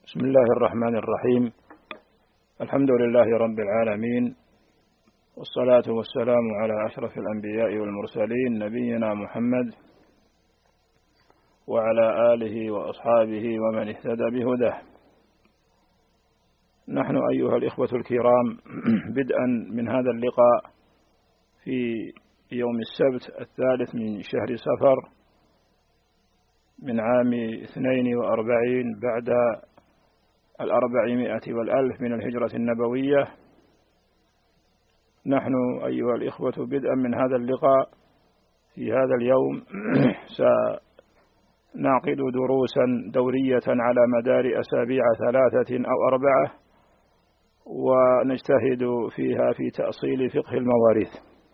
بسم الله الرحمن الرحيم. الحمد لله رب العالمين، والصلاة والسلام على أشرف الأنبياء والمرسلين نبينا محمد وعلى آله وأصحابه ومن اهتدى بهداه. نحن أيها الإخوة الكرام بدءا من هذا اللقاء في يوم السبت 3 من شهر صفر من عام 42 بعد 400 من الهجرة النبوية. نحن أيها الإخوة بدءا من هذا اللقاء في هذا اليوم سنعقد دروسا دورية على مدار أسابيع 3 أو 4، ونجتهد فيها في تأصيل فقه المواريث.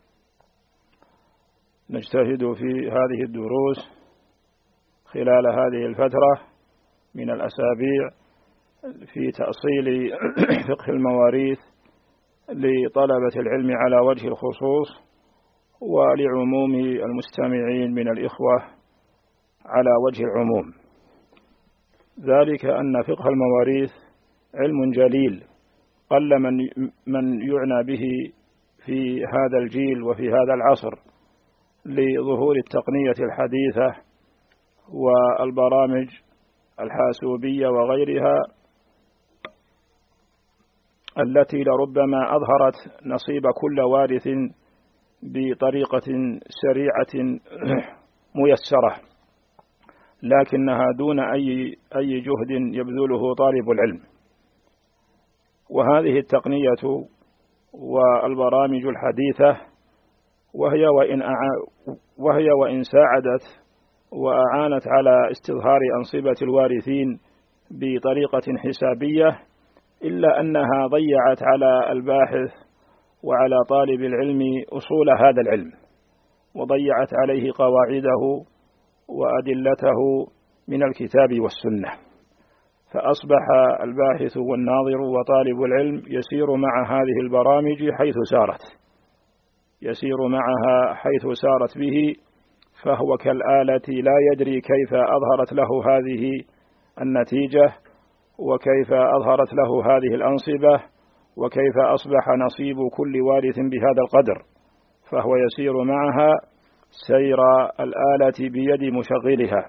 نجتهد في هذه الدروس خلال هذه الفترة من الأسابيع في تأصيل فقه المواريث لطلبة العلم على وجه الخصوص، ولعموم المستمعين من الإخوة على وجه العموم. ذلك أن فقه المواريث علم جليل قل من يعنى به في هذا الجيل وفي هذا العصر لظهور التقنية الحديثة والبرامج الحاسوبية وغيرها التي لربما أظهرت نصيب كل وارث بطريقة سريعة ميسرة، لكنها دون أي جهد يبذله طالب العلم. وهذه التقنية والبرامج الحديثة وهي وإن ساعدت وأعانت على استظهار أنصبة الوارثين بطريقة حسابية، إلا أنها ضيعت على الباحث وعلى طالب العلم أصول هذا العلم، وضيعت عليه قواعده وأدلته من الكتاب والسنة. فأصبح الباحث والناظر وطالب العلم يسير مع هذه البرامج حيث سارت به، فهو كالآلة لا يدري كيف أظهرت له هذه النتيجة، وكيف أظهرت له هذه الأنصبة، وكيف أصبح نصيب كل وارث بهذا القدر، فهو يسير معها سير الآلة بيد مشغلها.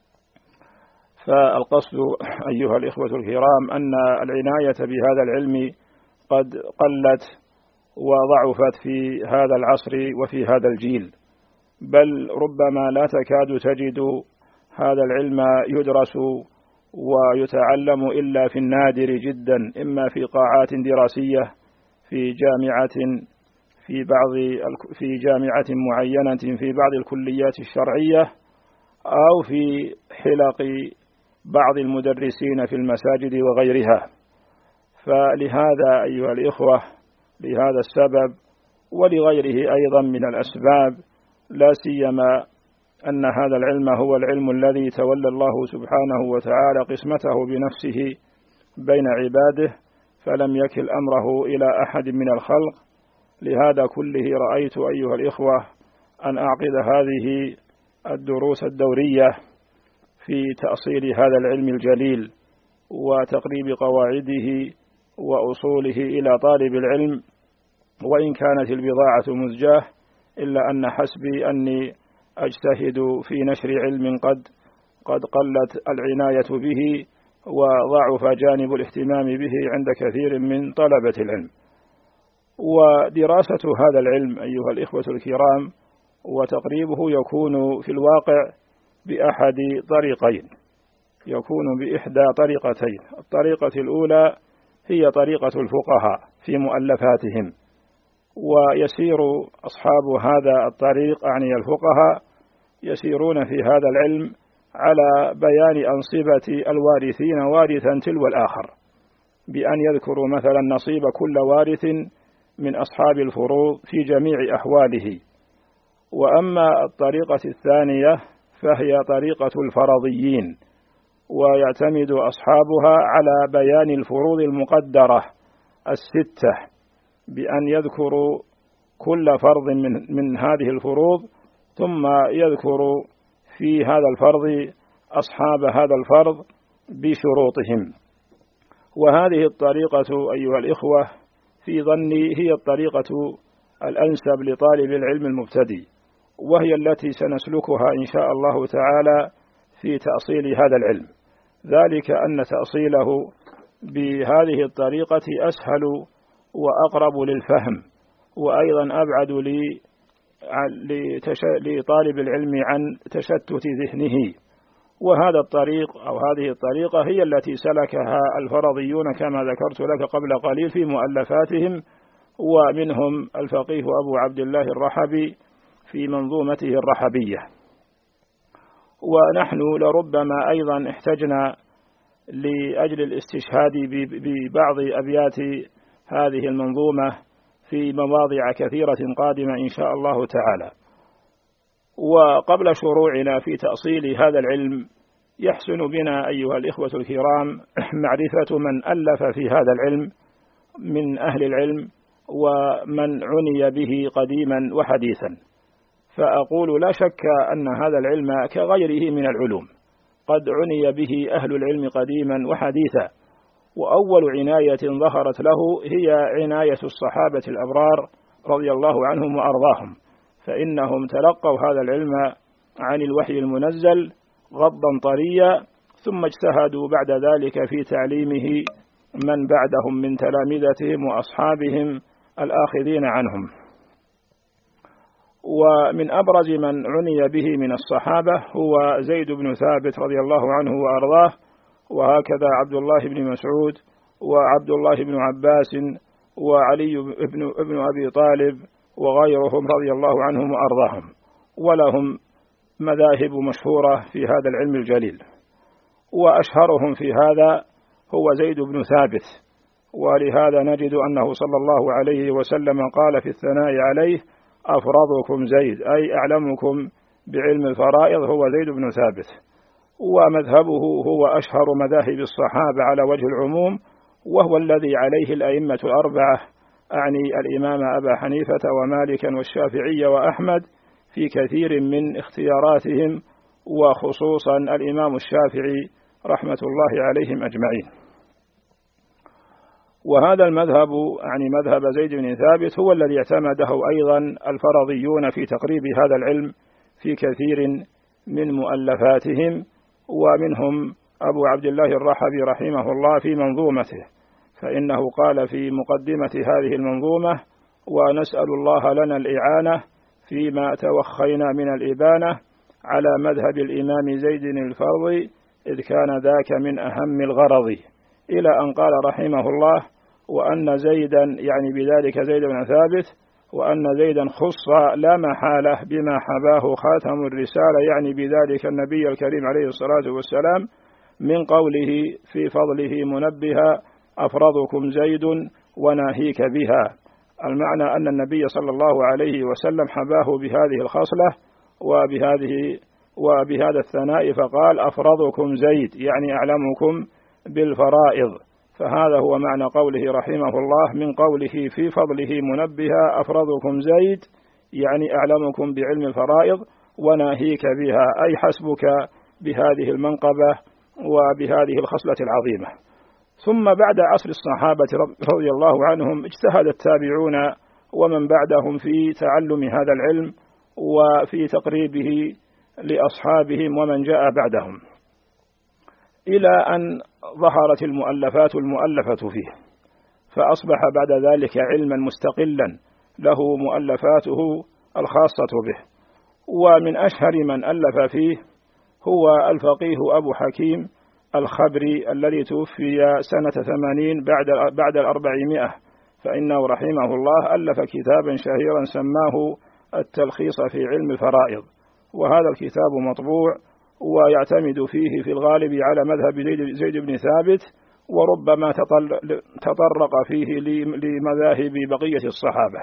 فالقصد أيها الإخوة الكرام أن العناية بهذا العلم قد قلت وضعفت في هذا العصر وفي هذا الجيل، بل ربما لا تكاد تجد هذا العلم يدرس ويتعلم إلا في النادر جدا، إما في قاعات دراسية في جامعة معينة في بعض الكليات الشرعية، أو في حلق بعض المدرسين في المساجد وغيرها. فلهذا أيها الإخوة، لهذا السبب ولغيره أيضا من الأسباب، لا سيما أن هذا العلم هو العلم الذي تولى الله سبحانه وتعالى قسمته بنفسه بين عباده، فلم يكل أمره إلى أحد من الخلق. لهذا كله رأيت أيها الإخوة أن أعقد هذه الدروس الدورية في تأصيل هذا العلم الجليل وتقريب قواعده وأصوله إلى طالب العلم. وإن كانت البضاعة مزجاة، إلا أن حسبي أني أجتهد في نشر علم قد قلت العناية به وضعف جانب الاهتمام به عند كثير من طلبة العلم. ودراسة هذا العلم أيها الإخوة الكرام وتقريبه يكون في الواقع بأحد طريقين، يكون بإحدى طريقتين. الطريقة الأولى هي طريقة الفقهاء في مؤلفاتهم، ويسير أصحاب هذا الطريق أعني الفقهاء يسيرون في هذا العلم على بيان أنصبة الوارثين وارثا تلو الآخر، بأن يذكروا مثلا نصيب كل وارث من أصحاب الفروض في جميع أحواله. وأما الطريقة الثانية فهي طريقة الفرضيين، ويعتمد أصحابها على بيان الفروض المقدرة 6، بأن يذكروا كل فرض من هذه الفروض، ثم يذكروا في هذا الفرض أصحاب هذا الفرض بشروطهم. وهذه الطريقة أيها الإخوة في ظني هي الطريقة الأنسب لطالب العلم المبتدئ، وهي التي سنسلكها إن شاء الله تعالى في تأصيل هذا العلم، ذلك أن تأصيله بهذه الطريقة أسهل وأقرب للفهم، وأيضا أبعد لطالب العلم عن تشتت ذهنه. وهذا الطريق أو هذه الطريقة هي التي سلكها الفرضيون كما ذكرت لك قبل قليل في مؤلفاتهم، ومنهم الفقيه أبو عبد الله الرحبي في منظومته الرحبية. ونحن لربما أيضا احتجنا لأجل الاستشهاد ببعض أبيات هذه المنظومة في مواضع كثيرة قادمة إن شاء الله تعالى. وقبل شروعنا في تأصيل هذا العلم يحسن بنا أيها الإخوة الكرام معرفة من ألف في هذا العلم من أهل العلم ومن عني به قديما وحديثا. فأقول لا شك أن هذا العلم كغيره من العلوم قد عني به أهل العلم قديما وحديثا، وأول عناية ظهرت له هي عناية الصحابة الأبرار رضي الله عنهم وأرضاهم، فإنهم تلقوا هذا العلم عن الوحي المنزل غضا طريا، ثم اجتهدوا بعد ذلك في تعليمه من بعدهم من تلامذتهم وأصحابهم الآخذين عنهم. ومن أبرز من عني به من الصحابة هو زيد بن ثابت رضي الله عنه وأرضاه، وهكذا عبد الله بن مسعود وعبد الله بن عباس وعلي بن أبي طالب وغيرهم رضي الله عنهم وأرضاهم، ولهم مذاهب مشهورة في هذا العلم الجليل. وأشهرهم في هذا هو زيد بن ثابت، ولهذا نجد أنه صلى الله عليه وسلم قال في الثناء عليه: أفرضكم زيد، أي أعلمكم بعلم الفرائض هو زيد بن ثابت. ومذهبه هو أشهر مذاهب الصحابة على وجه العموم، وهو الذي عليه الأئمة الأربعة، أعني الإمام أبا حنيفة ومالكا والشافعي وأحمد في كثير من اختياراتهم، وخصوصا الإمام الشافعي رحمة الله عليهم أجمعين. وهذا المذهب يعني مذهب زيد بن ثابت هو الذي اعتمده أيضا الفرضيون في تقريب هذا العلم في كثير من مؤلفاتهم، ومنهم أبو عبد الله الرحبي رحمه الله في منظومته، فإنه قال في مقدمة هذه المنظومة: ونسأل الله لنا الإعانة فيما توخينا من الإبانة على مذهب الإمام زيد الفرضي، إذ كان ذاك من أهم الغرض، إلى أن قال رحمه الله: وأن زيدا، يعني بذلك زيد بن ثابت، وأن زيدا خص لا محالة بما حباه خاتم الرسالة، يعني بذلك النبي الكريم عليه الصلاة والسلام، من قوله في فضله منبها: أفرضكم زيد وناهيك بها. المعنى أن النبي صلى الله عليه وسلم حباه بهذه الخصلة وبهذا الثناء، فقال: أفرضكم زيد، يعني أعلمكم بالفرائض. فهذا هو معنى قوله رحمه الله من قوله في فضله منبها: أفرضكم زيد، يعني أعلمكم بعلم الفرائض، وناهيك بها، أي حسبك بهذه المنقبة وبهذه الخصلة العظيمة. ثم بعد عصر الصحابة رضي الله عنهم اجتهد التابعون ومن بعدهم في تعلم هذا العلم وفي تقريبه لأصحابهم ومن جاء بعدهم، إلى أن ظهرت المؤلفات المؤلفة فيه، فأصبح بعد ذلك علما مستقلا له مؤلفاته الخاصة به. ومن أشهر من ألف فيه هو الفقيه أبو حكيم الخبري الذي توفي سنة 80 بعد 400، فإنه رحمه الله ألف كتابا شهيرا سماه التلخيص في علم الفرائض، وهذا الكتاب مطبوع ويعتمد فيه في الغالب على مذهب زيد بن ثابت، وربما تطرق فيه لمذاهب بقية الصحابة.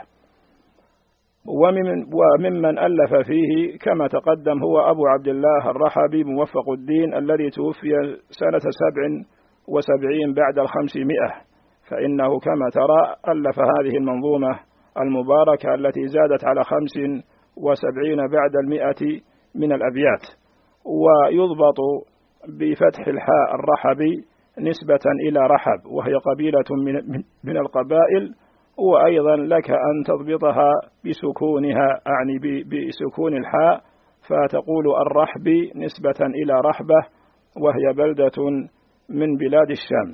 وممن ألف فيه كما تقدم هو أبو عبد الله الرحبي موفق الدين الذي توفي سنة 77 بعد 500، فإنه كما ترى ألف هذه المنظومة المباركة التي زادت على 75 بعد 100 من الأبيات. ويضبط بفتح الحاء الرحبي نسبة إلى رحب، وهي قبيلة من القبائل، وأيضا لك أن تضبطها بسكونها، أعني بسكون الحاء، فتقول الرحب نسبة إلى رحبة، وهي بلدة من بلاد الشام.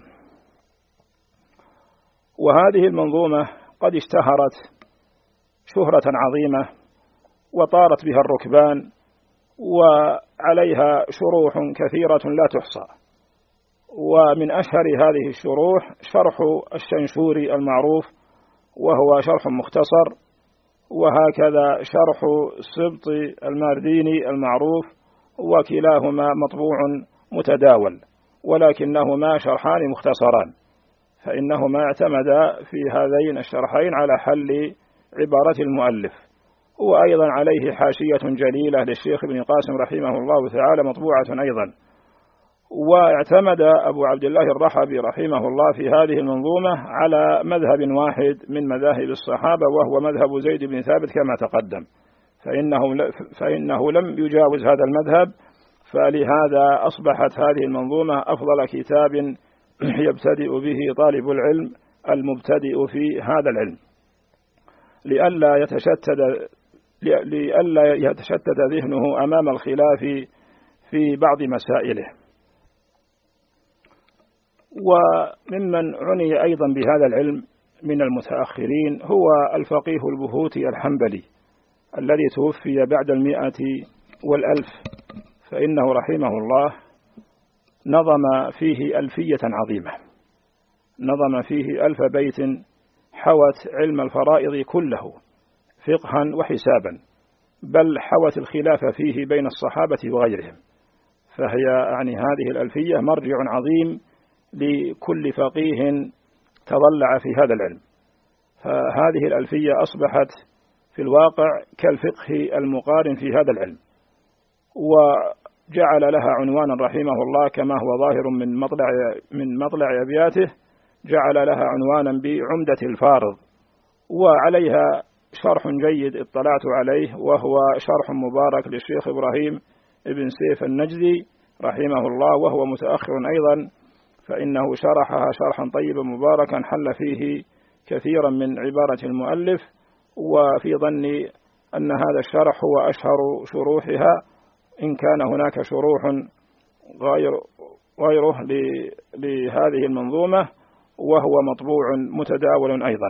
وهذه المنظومة قد اشتهرت شهرة عظيمة وطارت بها الركبان، وعليها شروح كثيرة لا تحصى. ومن أشهر هذه الشروح شرح الشنشوري المعروف، وهو شرح مختصر، وهكذا شرح السبط المارديني المعروف، وكلاهما مطبوع متداول، ولكنهما شرحان مختصران، فإنهما اعتمدا في هذين الشرحين على حل عبارة المؤلف. وأيضا عليه حاشية جليلة للشيخ ابن قاسم رحمه الله تعالى مطبوعة أيضا. واعتمد أبو عبد الله الرحبي رحمه الله في هذه المنظومة على مذهب واحد من مذاهب الصحابة، وهو مذهب زيد بن ثابت كما تقدم، فإنه لم يجاوز هذا المذهب، فلهذا أصبحت هذه المنظومة أفضل كتاب يبتدئ به طالب العلم المبتدئ في هذا العلم، لئلا يتشتت ذهنه أمام الخلاف في بعض مسائله. وممن عني أيضا بهذا العلم من المتأخرين هو الفقيه البهوتي الحنبلي الذي توفي بعد 100 فإنه رحمه الله نظم فيه ألفية عظيمة، نظم فيه 1000 بيت حوت علم الفرائض كله فقها وحسابا، بل حوت الخلاف فيه بين الصحابة وغيرهم، فهي يعني هذه الألفية مرجع عظيم لكل فقيه تضلع في هذا العلم. فهذه الألفية أصبحت في الواقع كالفقه المقارن في هذا العلم، وجعل لها عنوانا رحمه الله كما هو ظاهر من مطلع أبياته، جعل لها عنوانا بعمدة الفارض، وعليها شرح جيد اطلعت عليه، وهو شرح مبارك للشيخ إبراهيم ابن سيف النجدي رحمه الله، وهو متأخر أيضا، فإنه شرحها شرحا طيبا مباركا حل فيه كثيرا من عبارة المؤلف، وفي ظني أن هذا الشرح هو أشهر شروحها، إن كان هناك شروح غيره لهذه المنظومة، وهو مطبوع متداول أيضا.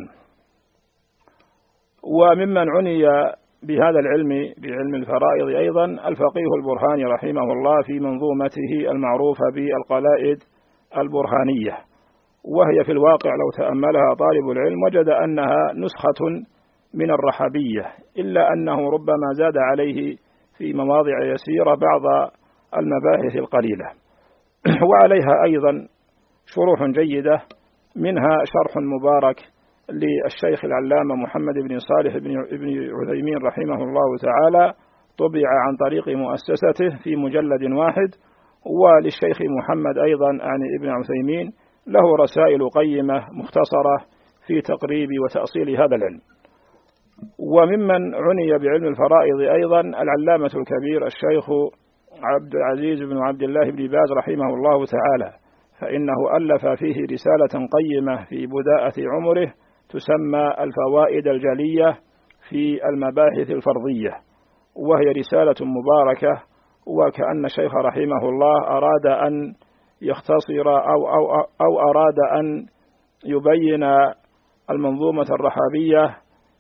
وممن عني بهذا العلم بعلم الفرائض أيضا الفقيه البرهاني رحمه الله في منظومته المعروفة بالقلائد البرهانية، وهي في الواقع لو تأملها طالب العلم وجد أنها نسخة من الرحبية، إلا أنه ربما زاد عليه في مواضع يسيرة بعض المباحث القليلة. وعليها أيضا شروح جيدة، منها شرح مبارك للشيخ العلامة محمد بن صالح بن عثيمين رحمه الله تعالى، طبع عن طريق مؤسسته في مجلد واحد، وللشيخ محمد أيضا يعني ابن عثيمين له رسائل قيمة مختصرة في تقريب وتأصيل هذا العلم. وممن عني بعلم الفرائض أيضا العلامة الكبير الشيخ عبد العزيز بن عبد الله بن باز رحمه الله تعالى، فإنه ألف فيه رسالة قيمة في بداءة عمره تسمى الفوائد الجلية في المباحث الفرضية، وهي رسالة مباركة، وكأن الشيخ رحمه الله أراد أن يختصر أو أراد أن يبين المنظومة الرحابية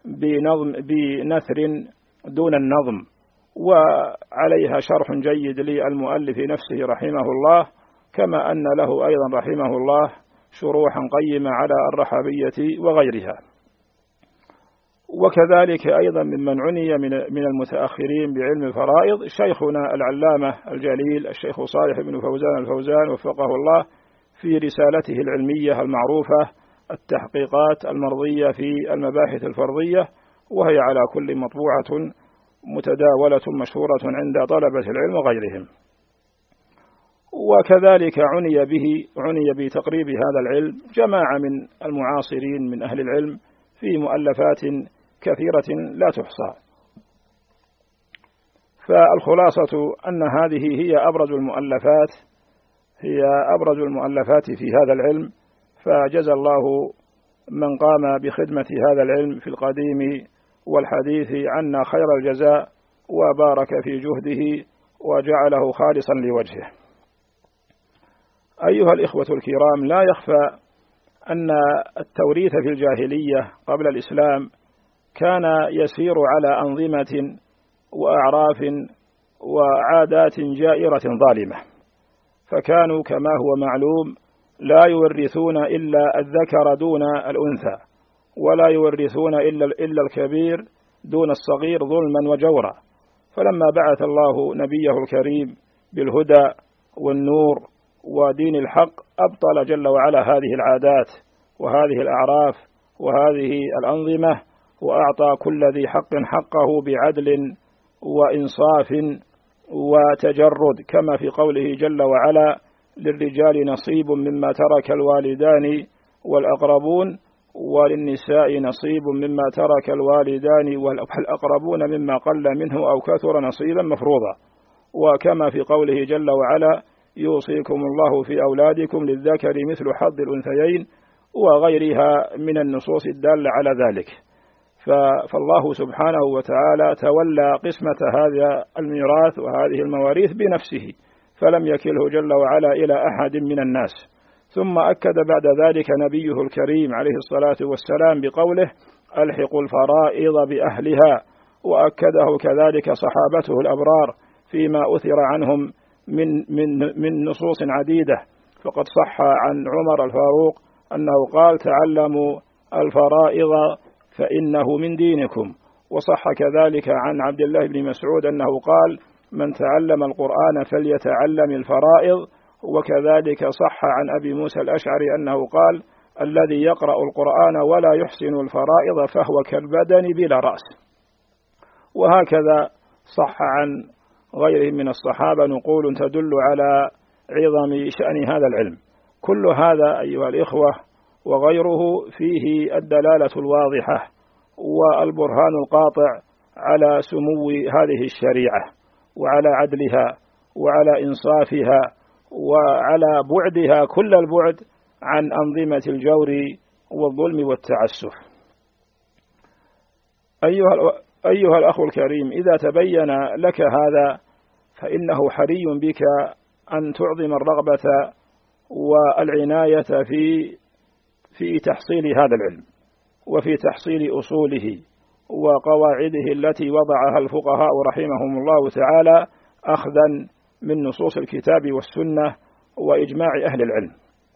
بنثر دون النظم، وعليها شرح جيد للمؤلف نفسه رحمه الله، كما أن له أيضا رحمه الله شروحا قيمة على الرحابية وغيرها. وكذلك أيضا ممن عني من المتأخرين بعلم الفرائض شيخنا العلامة الجليل الشيخ صالح بن فوزان الفوزان وفقه الله في رسالته العلمية المعروفة التحقيقات المرضية في المباحث الفرضية، وهي على كل مطبوعة متداولة مشهورة عند طلبة العلم وغيرهم. وكذلك عني بتقريب هذا العلم جماعة من المعاصرين من أهل العلم في مؤلفات كثيرة لا تحصى. فالخلاصة أن هذه هي أبرز المؤلفات هي أبرز المؤلفات في هذا العلم، فجزى الله من قام بخدمة هذا العلم في القديم والحديث عنا خير الجزاء، وبارك في جهده وجعله خالصا لوجهه. أيها الإخوة الكرام، لا يخفى أن التوريث في الجاهلية قبل الإسلام كان يسير على أنظمة وأعراف وعادات جائرة ظالمة، فكانوا كما هو معلوم لا يورثون إلا الذكر دون الأنثى، ولا يورثون إلا الكبير دون الصغير ظلما وجورا. فلما بعث الله نبيه الكريم بالهدى والنور ودين الحق أبطل جل وعلا هذه العادات وهذه الأعراف وهذه الأنظمة، وأعطى كل ذي حق حقه بعدل وإنصاف وتجرد، كما في قوله جل وعلا: للرجال نصيب مما ترك الوالدان والأقربون، وللنساء نصيب مما ترك الوالدان والأقربون مما قل منه أو كثر نصيبا مفروضا. وكما في قوله جل وعلا: يوصيكم الله في أولادكم للذكر مثل حظ الأنثيين، وغيرها من النصوص الدالة على ذلك. فالله سبحانه وتعالى تولى قسمة هذا الميراث وهذه المواريث بنفسه، فلم يكله جل وعلا إلى أحد من الناس. ثم أكد بعد ذلك نبيه الكريم عليه الصلاة والسلام بقوله: ألحقوا الفرائض بأهلها، وأكده كذلك صحابته الأبرار فيما أثر عنهم من نصوص عديدة. فقد صح عن عمر الفاروق أنه قال: تعلموا الفرائض فإنه من دينكم. وصح كذلك عن عبد الله بن مسعود أنه قال: من تعلم القرآن فليتعلم الفرائض. وكذلك صح عن أبي موسى الأشعري أنه قال: الذي يقرأ القرآن ولا يحسن الفرائض فهو كالبدن بلا رأس. وهكذا صح عن غيرهم من الصحابة نقول تدل على عظم شأن هذا العلم. كل هذا أيها الإخوة وغيره فيه الدلالة الواضحة والبرهان القاطع على سمو هذه الشريعة وعلى عدلها وعلى إنصافها وعلى بعدها كل البعد عن أنظمة الجور والظلم والتعسف. أيها الأخ الكريم، إذا تبين لك هذا فإنه حري بك أن تعظم الرغبة والعناية في تحصيل هذا العلم وفي تحصيل أصوله وقواعده التي وضعها الفقهاء رحمهم الله تعالى أخذا من نصوص الكتاب والسنة وإجماع أهل العلم.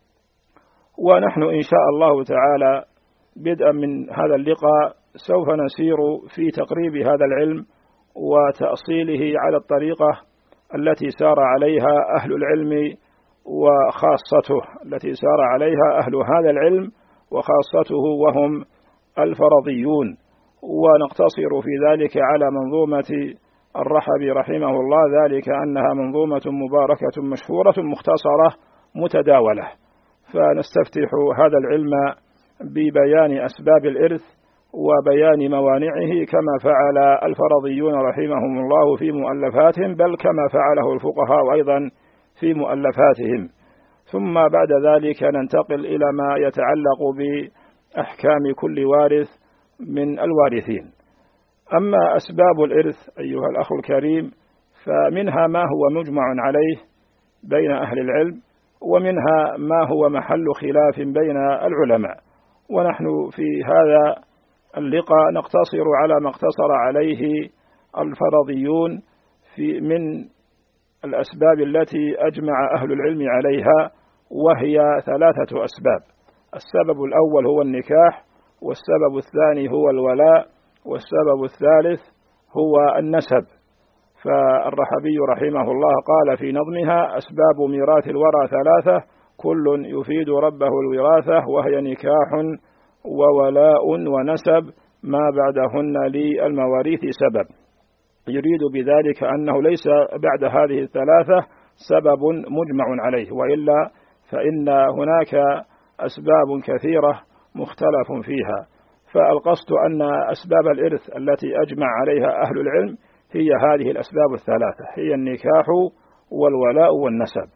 ونحن إن شاء الله تعالى بدءا من هذا اللقاء سوف نسير في تقريب هذا العلم وتأصيله على الطريقة التي سار عليها أهل العلم وخاصته، التي سار عليها أهل هذا العلم وخاصته وهم الفرضيون. ونقتصر في ذلك على منظومة الرحبي رحمه الله، ذلك أنها منظومة مباركة مشهورة مختصرة متداولة. فنستفتح هذا العلم ببيان أسباب الإرث وبيان موانعه كما فعل الفرضيون رحمهم الله في مؤلفاتهم، بل كما فعله الفقهاء أيضا في مؤلفاتهم. ثم بعد ذلك ننتقل إلى ما يتعلق بأحكام كل وارث من الوارثين. أما أسباب الإرث أيها الأخ الكريم فمنها ما هو مجمع عليه بين أهل العلم، ومنها ما هو محل خلاف بين العلماء. ونحن في هذا اللقاء نقتصر على ما اقتصر عليه الفرضيون من الأسباب التي أجمع أهل العلم عليها، وهي 3 أسباب. السبب الأول هو النكاح، والسبب الثاني هو الولاء، والسبب الثالث هو النسب. فالرحبي رحمه الله قال في نظمها: أسباب ميراث الورى 3 كل يفيد ربه الوراثة، وهي نكاح وولاء ونسب ما بعدهن للمواريث سبب. يريد بذلك أنه ليس بعد هذه 3 سبب مجمع عليه، وإلا فإن هناك أسباب كثيرة مختلف فيها. فالقصد أن أسباب الإرث التي أجمع عليها أهل العلم هي هذه الأسباب 3، هي النكاح والولاء والنسب.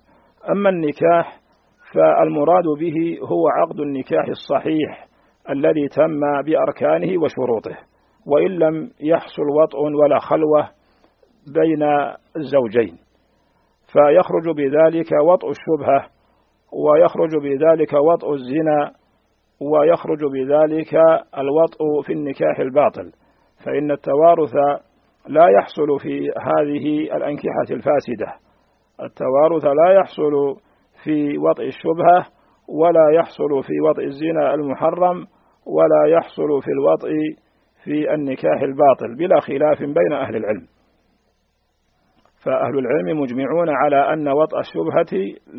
أما النكاح فالمراد به هو عقد النكاح الصحيح الذي تم بأركانه وشروطه، وإن لم يحصل وطء ولا خلوة بين الزوجين، فيخرج بذلك وطء الشبهة، ويخرج بذلك وطء الزنا، ويخرج بذلك الوطء في النكاح الباطل، فإن التوارث لا يحصل في هذه الأنكحة الفاسدة. التوارث لا يحصل في وطء الشبهة، ولا يحصل في وطء الزنا المحرم، ولا يحصل في الوطء في النكاح الباطل، بلا خلاف بين أهل العلم. فأهل العلم مجمعون على أن وطء الشبهة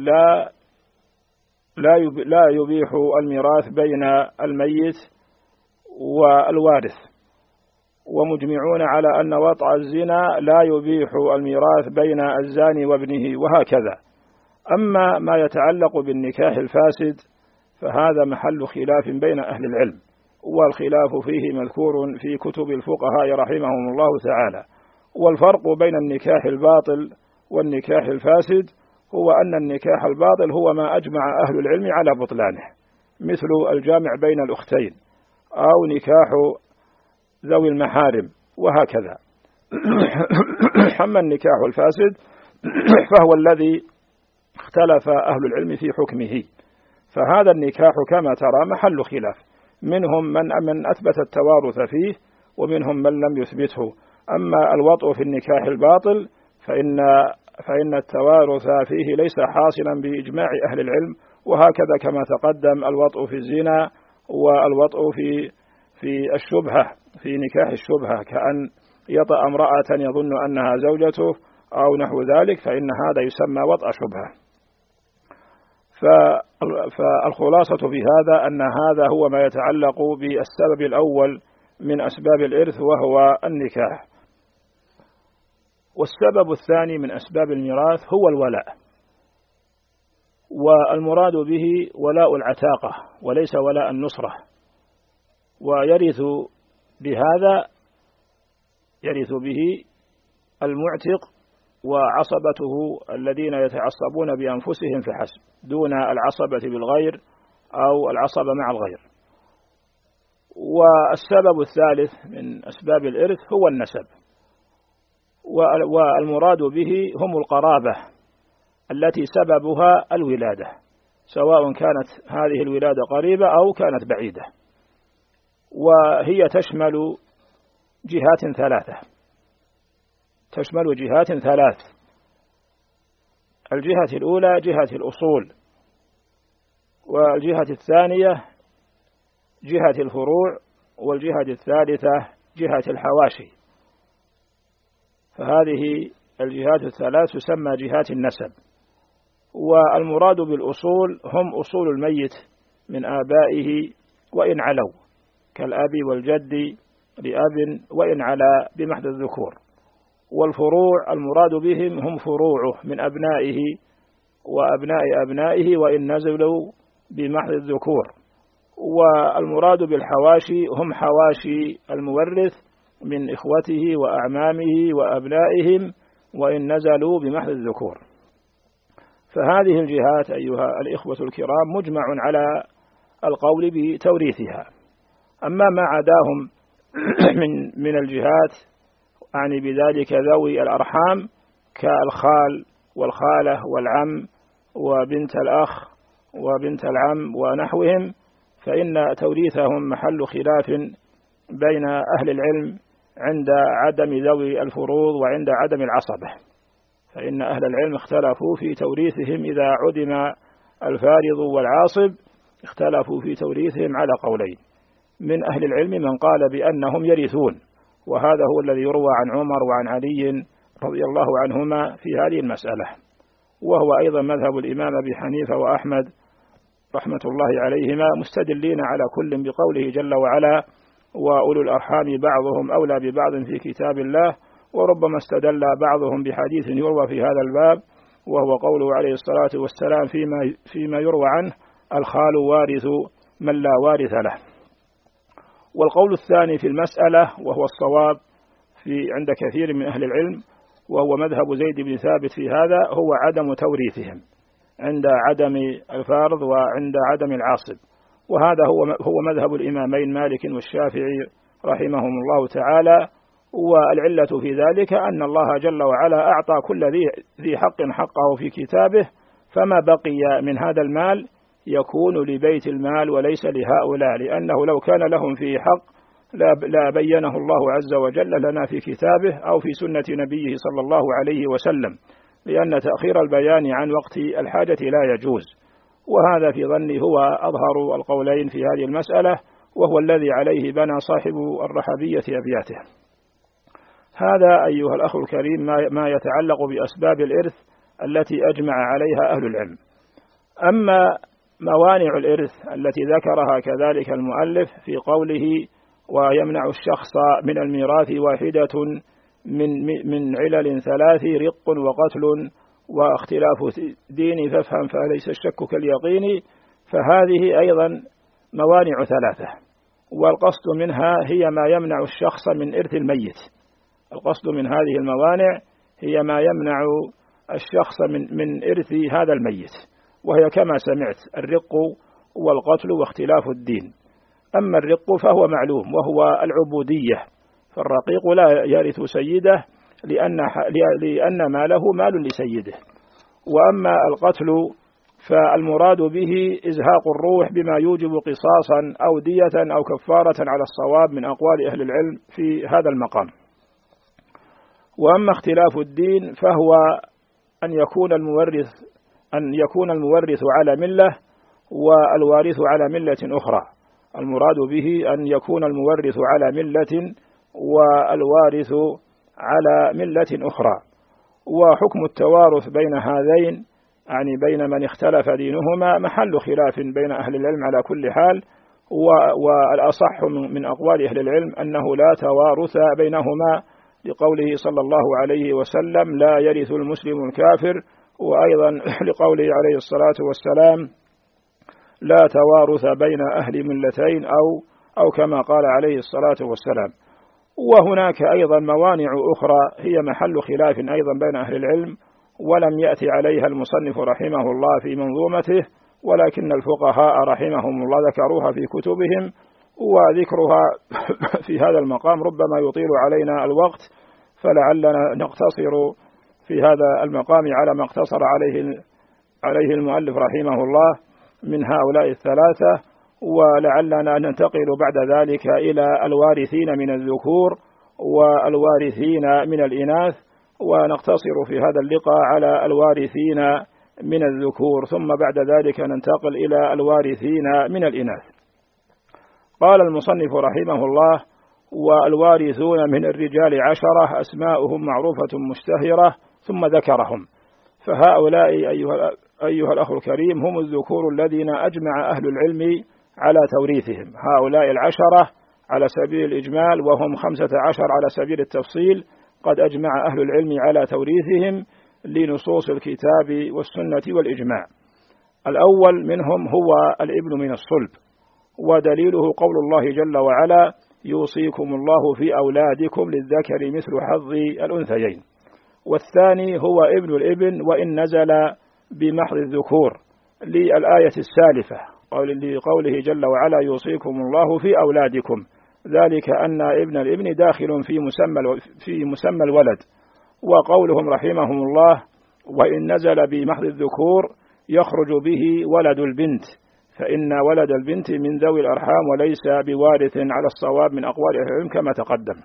لا يبيح الميراث بين الميت والوارث، ومجمعون على أن وطء الزنا لا يبيح الميراث بين الزاني وابنه، وهكذا. أما ما يتعلق بالنكاح الفاسد فهذا محل خلاف بين أهل العلم، والخلاف فيه مذكور في كتب الفقهاء رحمهم الله تعالى. والفرق بين النكاح الباطل والنكاح الفاسد هو أن النكاح الباطل هو ما أجمع أهل العلم على بطلانه، مثل الجامع بين الأختين أو نكاح ذوي المحارم وهكذا. أما النكاح الفاسد فهو الذي اختلف أهل العلم في حكمه، فهذا النكاح كما ترى محل خلاف، منهم من أثبت التوارث فيه، ومنهم من لم يثبته. أما الوطء في النكاح الباطل فإن التوارث فيه ليس حاصلا بإجماع أهل العلم، وهكذا كما تقدم الوطء في الزنا والوطء في الشبهة، في نكاح الشبهة، كأن يطأ امرأة يظن أنها زوجته أو نحو ذلك، فإن هذا يسمى وطأ شبهة. فالخلاصة في هذا أن هذا هو ما يتعلق بالسبب الأول من أسباب الإرث، وهو النكاح. والسبب الثاني من أسباب الميراث هو الولاء، والمراد به ولاء العتاقة وليس ولاء النصرة. ويرث بهذا يرث به المعتق وعصبته الذين يتعصبون بأنفسهم فحسب، دون العصبة بالغير أو العصبة مع الغير. والسبب الثالث من أسباب الإرث هو النسب، والمراد به هم القرابة التي سببها الولادة، سواء كانت هذه الولادة قريبة أو كانت بعيدة، وهي تشمل جهات ثلاثة، تشمل جهات ثلاث. الجهة الأولى جهة الأصول، والجهة الثانية جهة الفروع، والجهة الثالثة جهة الحواشي. فهذه الجهات الثلاث تسمى جهات النسب. والمراد بالأصول هم أصول الميت من آبائه وإن علوا، كالأب والجد لأب وإن علا بمحض الذكور. والفروع المراد بهم هم فروعه من أبنائه وأبناء أبنائه وإن نزلوا بمحض الذكور. والمراد بالحواشي هم حواشي المورث من إخوته وأعمامه وأبنائهم وإن نزلوا بمحض الذكور. فهذه الجهات أيها الإخوة الكرام مجمع على القول بتوريثها. أما ما عداهم من الجهات أعني بذلك ذوي الأرحام كالخال والخالة والعم وبنت الأخ وبنت العم ونحوهم، فإن توريثهم محل خلاف بين أهل العلم عند عدم ذوي الفروض وعند عدم العصبة. فإن أهل العلم اختلفوا في توريثهم إذا عدم الفارض والعاصب، اختلفوا في توريثهم على قولين. من أهل العلم من قال بأنهم يرثون، وهذا هو الذي يروى عن عمر وعن علي رضي الله عنهما في هذه المسألة، وهو أيضا مذهب الإمام أبي حنيفة وأحمد رحمة الله عليهما، مستدلين على كل بقوله جل وعلا: وأولو الأرحام بعضهم أولى ببعض في كتاب الله. وربما استدل بعضهم بحديث يروى في هذا الباب، وهو قوله عليه الصلاة والسلام فيما يروى عنه: الخال وارث من لا وارث له. والقول الثاني في المسألة وهو الصواب عند كثير من أهل العلم، وهو مذهب زيد بن ثابت في هذا، هو عدم توريثهم، عند عدم الفرض وعند عدم العاصب. وهذا هو مذهب الإمامين مالك والشافعي رحمهم الله تعالى. والعلة في ذلك أن الله جل وعلا أعطى كل ذي حق حقه في كتابه، فما بقي من هذا المال يكون لبيت المال وليس لهؤلاء، لأنه لو كان لهم فيه حق لا بينه الله عز وجل لنا في كتابه أو في سنة نبيه صلى الله عليه وسلم، لأن تأخير البيان عن وقت الحاجة لا يجوز. وهذا في ظني هو أظهر القولين في هذه المسألة، وهو الذي عليه بنى صاحب الرحبية أبياته. هذا أيها الأخ الكريم ما يتعلق بأسباب الإرث التي أجمع عليها أهل العلم. أما موانع الإرث التي ذكرها كذلك المؤلف في قوله ويمنع الشخص من الميراث واحدة من علل ثلاث: رق وقتل واختلاف دين، فافهم فليس الشك كاليقين. فهذه أيضا موانع ثلاثة، والقصد منها هي ما يمنع الشخص من إرث الميت. القصد من هذه الموانع هي ما يمنع الشخص من إرث هذا الميت، وهي كما سمعت: الرق والقتل واختلاف الدين. أما الرق فهو معلوم وهو العبودية، فالرقيق لا يرث سيده لأن ماله مال لسيده. وأما القتل فالمراد به إزهاق الروح بما يوجب قصاصا أو دية أو كفارة على الصواب من أقوال أهل العلم في هذا المقام. وأما اختلاف الدين فهو أن يكون المورث على ملة والوارث على ملة أخرى. المراد به أن يكون المورث على ملة والوارث على ملة أخرى. وحكم التوارث بين هذين، يعني بين من اختلف دينهما، محل خلاف بين أهل العلم على كل حال. والأصح من أقوال أهل العلم أنه لا توارث بينهما، لقوله صلى الله عليه وسلم: لا يرث المسلم الكافر. وأيضا لقوله عليه الصلاة والسلام: لا توارث بين أهل ملتين أو كما قال عليه الصلاة والسلام. وهناك أيضا موانع أخرى هي محل خلاف أيضا بين أهل العلم، ولم يأتي عليها المصنف رحمه الله في منظومته، ولكن الفقهاء رحمهم الله ذكروها في كتبهم، وذكرها في هذا المقام ربما يطيل علينا الوقت، فلعلنا نقتصر في هذا المقام على ما اقتصر عليه المؤلف رحمه الله من هؤلاء الثلاثة، ولعلنا ننتقل بعد ذلك إلى الوارثين من الذكور والوارثين من الإناث، ونقتصر في هذا اللقاء على الوارثين من الذكور، ثم بعد ذلك ننتقل إلى الوارثين من الإناث. قال المصنف رحمه الله: والوارثون من الرجال 10 أسماؤهم معروفة مشتهرة، ثم ذكرهم. فهؤلاء أيها الأخ الكريم هم الذكور الذين أجمع أهل العلم على توريثهم. هؤلاء 10 على سبيل الإجمال، وهم 15 على سبيل التفصيل، قد أجمع أهل العلم على توريثهم لنصوص الكتاب والسنة والإجماع. الأول منهم هو الابن من الصلب، ودليله قول الله جل وعلا: يوصيكم الله في أولادكم للذكر مثل حظ الأنثيين. والثاني هو ابن الابن وإن نزل بمحض الذكور، للآية السالفة لقوله جل وعلا: يوصيكم الله في أولادكم، ذلك أن ابن الابن داخل في مسمى الولد. وقولهم رحمهم الله: وإن نزل بمحض الذكور يخرج به ولد البنت، فإن ولد البنت من ذوي الأرحام وليس بوارث على الصواب من أقوال أهل العلم كما تقدم.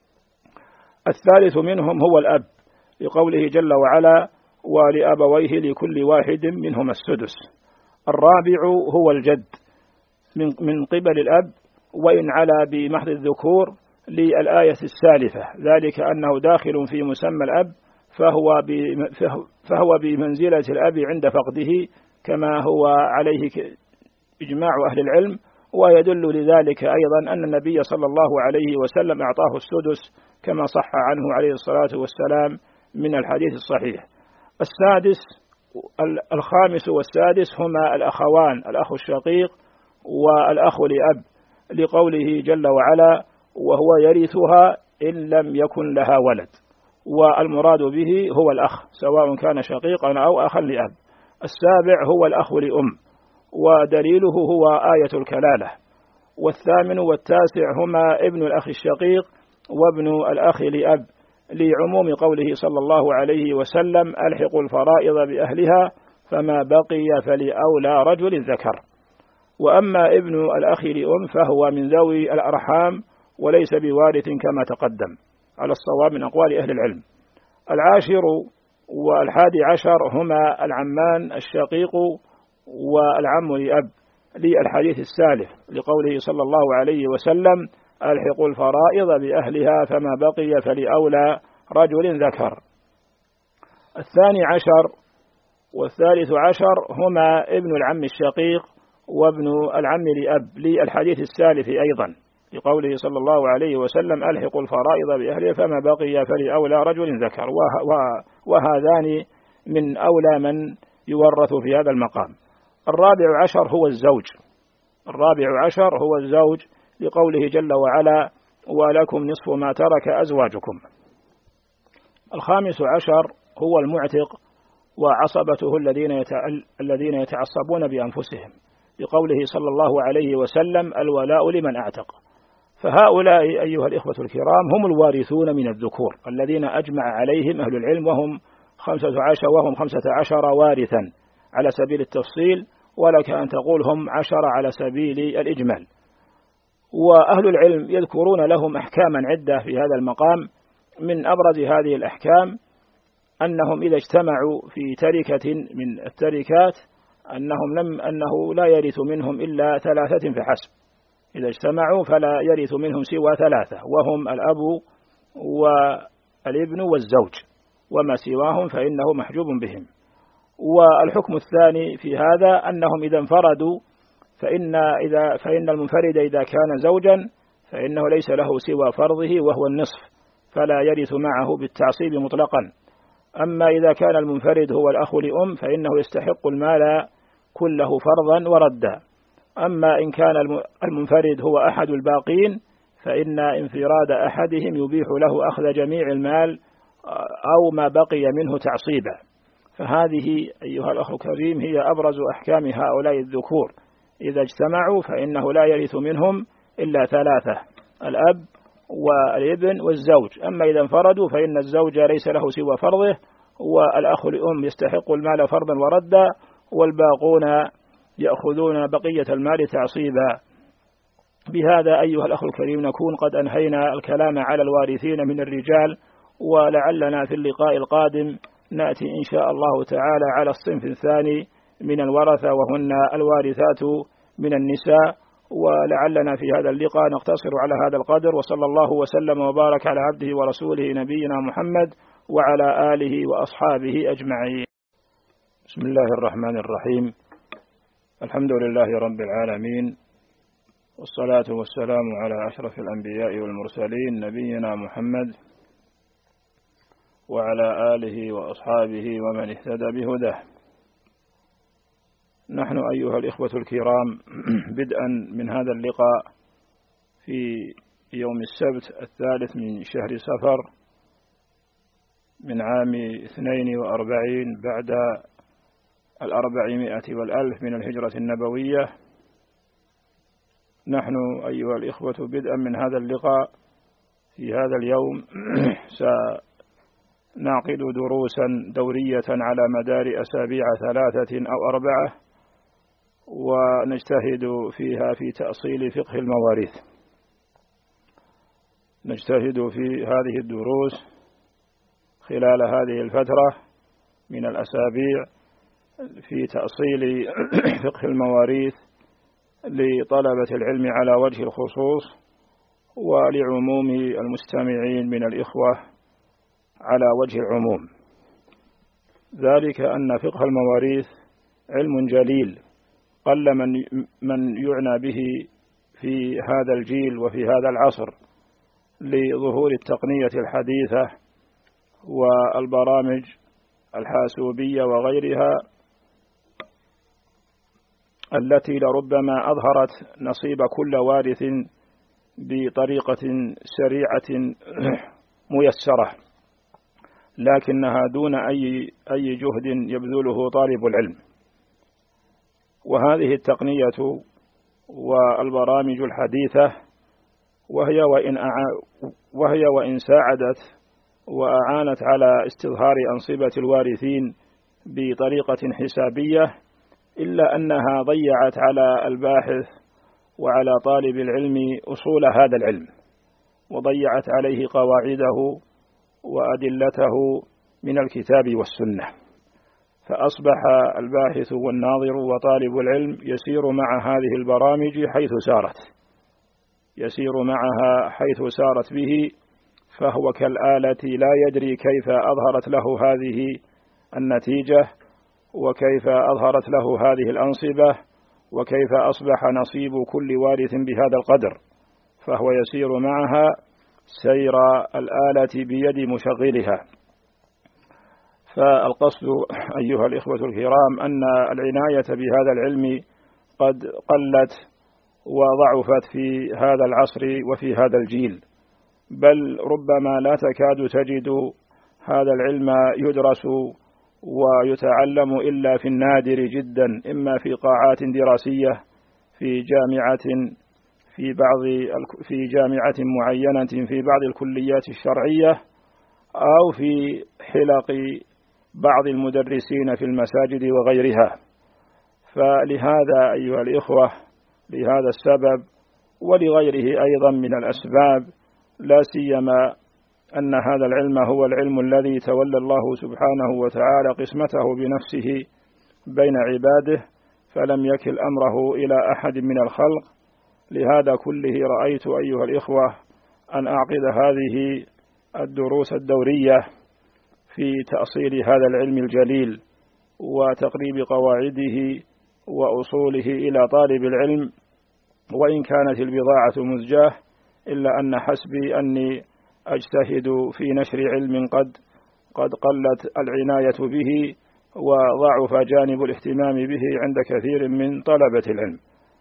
الثالث منهم هو الأب، لقوله جل وعلا: ولأبويه لكل واحد منهما السدس. الرابع هو الجد من قبل الأب، وإن علا بمحض الذكور للآية السالفة، ذلك أنه داخل في مسمى الأب، فهو بمنزلة الأب عند فقده، كما هو عليه إجماع أهل العلم. ويدل لذلك أيضا أن النبي صلى الله عليه وسلم أعطاه السدس كما صح عنه عليه الصلاة والسلام من الحديث الصحيح. الخامس والسادس هما الأخوان، الأخ الشقيق والأخ لأب، لقوله جل وعلا: وهو يرثها إن لم يكن لها ولد. والمراد به هو الأخ، سواء كان شقيقا أو أخا لأب. السابع هو الأخ لأم، ودليله هو آية الكلالة. والثامن والتاسع هما ابن الأخ الشقيق وابن الأخ لأب، لعموم قوله صلى الله عليه وسلم: ألحقوا الفرائض بأهلها فما بقي فلأولى رجل ذكر. وأما ابن الأخ لأم فهو من ذوي الأرحام وليس بوارث كما تقدم على الصواب من أقوال أهل العلم. العاشر والحادي عشر هما العمان الشقيق والعم لأب، للحديث السالف لقوله صلى الله عليه وسلم: ألحقوا الفرائض بأهلها فما بقي فلأولى رجل ذكر. الثاني عشر والثالث عشر هما ابن العم الشقيق وابن العم لأب، للحديث السالف أيضا لقوله صلى الله عليه وسلم: ألحقوا الفرائض بأهلها فما بقي فلأولى رجل ذكر. وهذان من أولى من يورث في هذا المقام. الرابع عشر هو الزوج لقوله جل وعلا: ولكم نصف ما ترك أزواجكم. الخامس عشر هو المعتق وعصبته الذين يتعصبون بأنفسهم، لقوله صلى الله عليه وسلم: الولاء لمن أعتق. فهؤلاء أيها الإخوة الكرام هم الوارثون من الذكور الذين أجمع عليهم أهل العلم، وهم 15 وارثا على سبيل التفصيل، ولك أن تقول هم 10 على سبيل الإجمال. وأهل العلم يذكرون لهم أحكاما عدة في هذا المقام. من أبرز هذه الأحكام أنهم إذا اجتمعوا في تركة من التركات أنه لا يرث منهم إلا 3 فحسب. إذا اجتمعوا فلا يرث منهم سوى 3، وهم الأب والابن والزوج، وما سواهم فإنه محجوب بهم. والحكم الثاني في هذا أنهم إذا انفردوا فإن المنفرد إذا كان زوجا فإنه ليس له سوى فرضه وهو النصف، فلا يرث معه بالتعصيب مطلقا. أما إذا كان المنفرد هو الأخ لأم فإنه يستحق المال كله فرضا وردا. أما إن كان المنفرد هو أحد الباقين فإن انفراد أحدهم يبيح له أخذ جميع المال أو ما بقي منه تعصيبا. فهذه أيها الأخ الكريم هي أبرز أحكام هؤلاء الذكور. إذا اجتمعوا فإنه لا يرث منهم إلا 3: الأب والابن والزوج. أما إذا انفردوا فإن الزوج ليس له سوى فرضه، والأخ لأم يستحق المال فرضا وردا، والباقون يأخذون بقية المال تعصيبا. بهذا أيها الأخ الكريم نكون قد أنهينا الكلام على الوارثين من الرجال، ولعلنا في اللقاء القادم نأتي إن شاء الله تعالى على الصنف الثاني من الورثة، وهن الوارثات من النساء. ولعلنا في هذا اللقاء نقتصر على هذا القدر، وصلى الله وسلم وبارك على عبده ورسوله نبينا محمد وعلى آله وأصحابه أجمعين. بسم الله الرحمن الرحيم. الحمد لله رب العالمين، والصلاة والسلام على أشرف الأنبياء والمرسلين نبينا محمد وعلى آله وأصحابه ومن اهتدى بهداه. نحن أيها الإخوة الكرام بدءا من هذا اللقاء في يوم السبت 3 من شهر صفر من عام 42 بعد 400 والألف من الهجرة النبوية. نحن أيها الإخوة بدءا من هذا اللقاء في هذا اليوم سنعقد دروسا دورية على مدار أسابيع 3 أو 4، ونجتهد فيها في تأصيل فقه المواريث. نجتهد في هذه الدروس خلال هذه الفترة من الأسابيع في تأصيل فقه المواريث لطلبة العلم على وجه الخصوص، ولعموم المستمعين من الإخوة على وجه العموم. ذلك أن فقه المواريث علم جليل قل من يعنى به في هذا الجيل وفي هذا العصر لظهور التقنية الحديثة والبرامج الحاسوبية وغيرها التي لربما أظهرت نصيب كل وارث بطريقة سريعة ميسرة، لكنها دون أي جهد يبذله طالب العلم. وهذه التقنية والبرامج الحديثة وهي وإن ساعدت وأعانت على استظهار أنصبة الوارثين بطريقة حسابية، إلا أنها ضيعت على الباحث وعلى طالب العلم أصول هذا العلم، وضيعت عليه قواعده وأدلته من الكتاب والسنة، فأصبح الباحث والناظر وطالب العلم يسير مع هذه البرامج حيث سارت به، فهو كالآلة لا يدري كيف أظهرت له هذه النتيجة، وكيف أظهرت له هذه الأنصبة، وكيف أصبح نصيب كل وارث بهذا القدر، فهو يسير معها سير الآلة بيد مشغلها. فالقصد أيها الإخوة الكرام أن العناية بهذا العلم قد قلت وضعفت في هذا العصر وفي هذا الجيل، بل ربما لا تكاد تجد هذا العلم يدرس ويتعلم إلا في النادر جدا، إما في قاعات دراسية في جامعة معينة في بعض الكليات الشرعية، أو في حلق بعض المدرسين في المساجد وغيرها. فلهذا أيها الإخوة، لهذا السبب ولغيره أيضا من الأسباب، لا سيما أن هذا العلم هو العلم الذي تولى الله سبحانه وتعالى قسمته بنفسه بين عباده، فلم يكل أمره إلى أحد من الخلق. لهذا كله رأيت أيها الإخوة أن أعقد هذه الدروس الدورية في تأصيل هذا العلم الجليل وتقريب قواعده وأصوله إلى طالب العلم، وإن كانت البضاعة مزجاة، إلا أن حسبي أني أجتهد في نشر علم قد قلت العناية به وضعف جانب الاهتمام به عند كثير من طلبة العلم.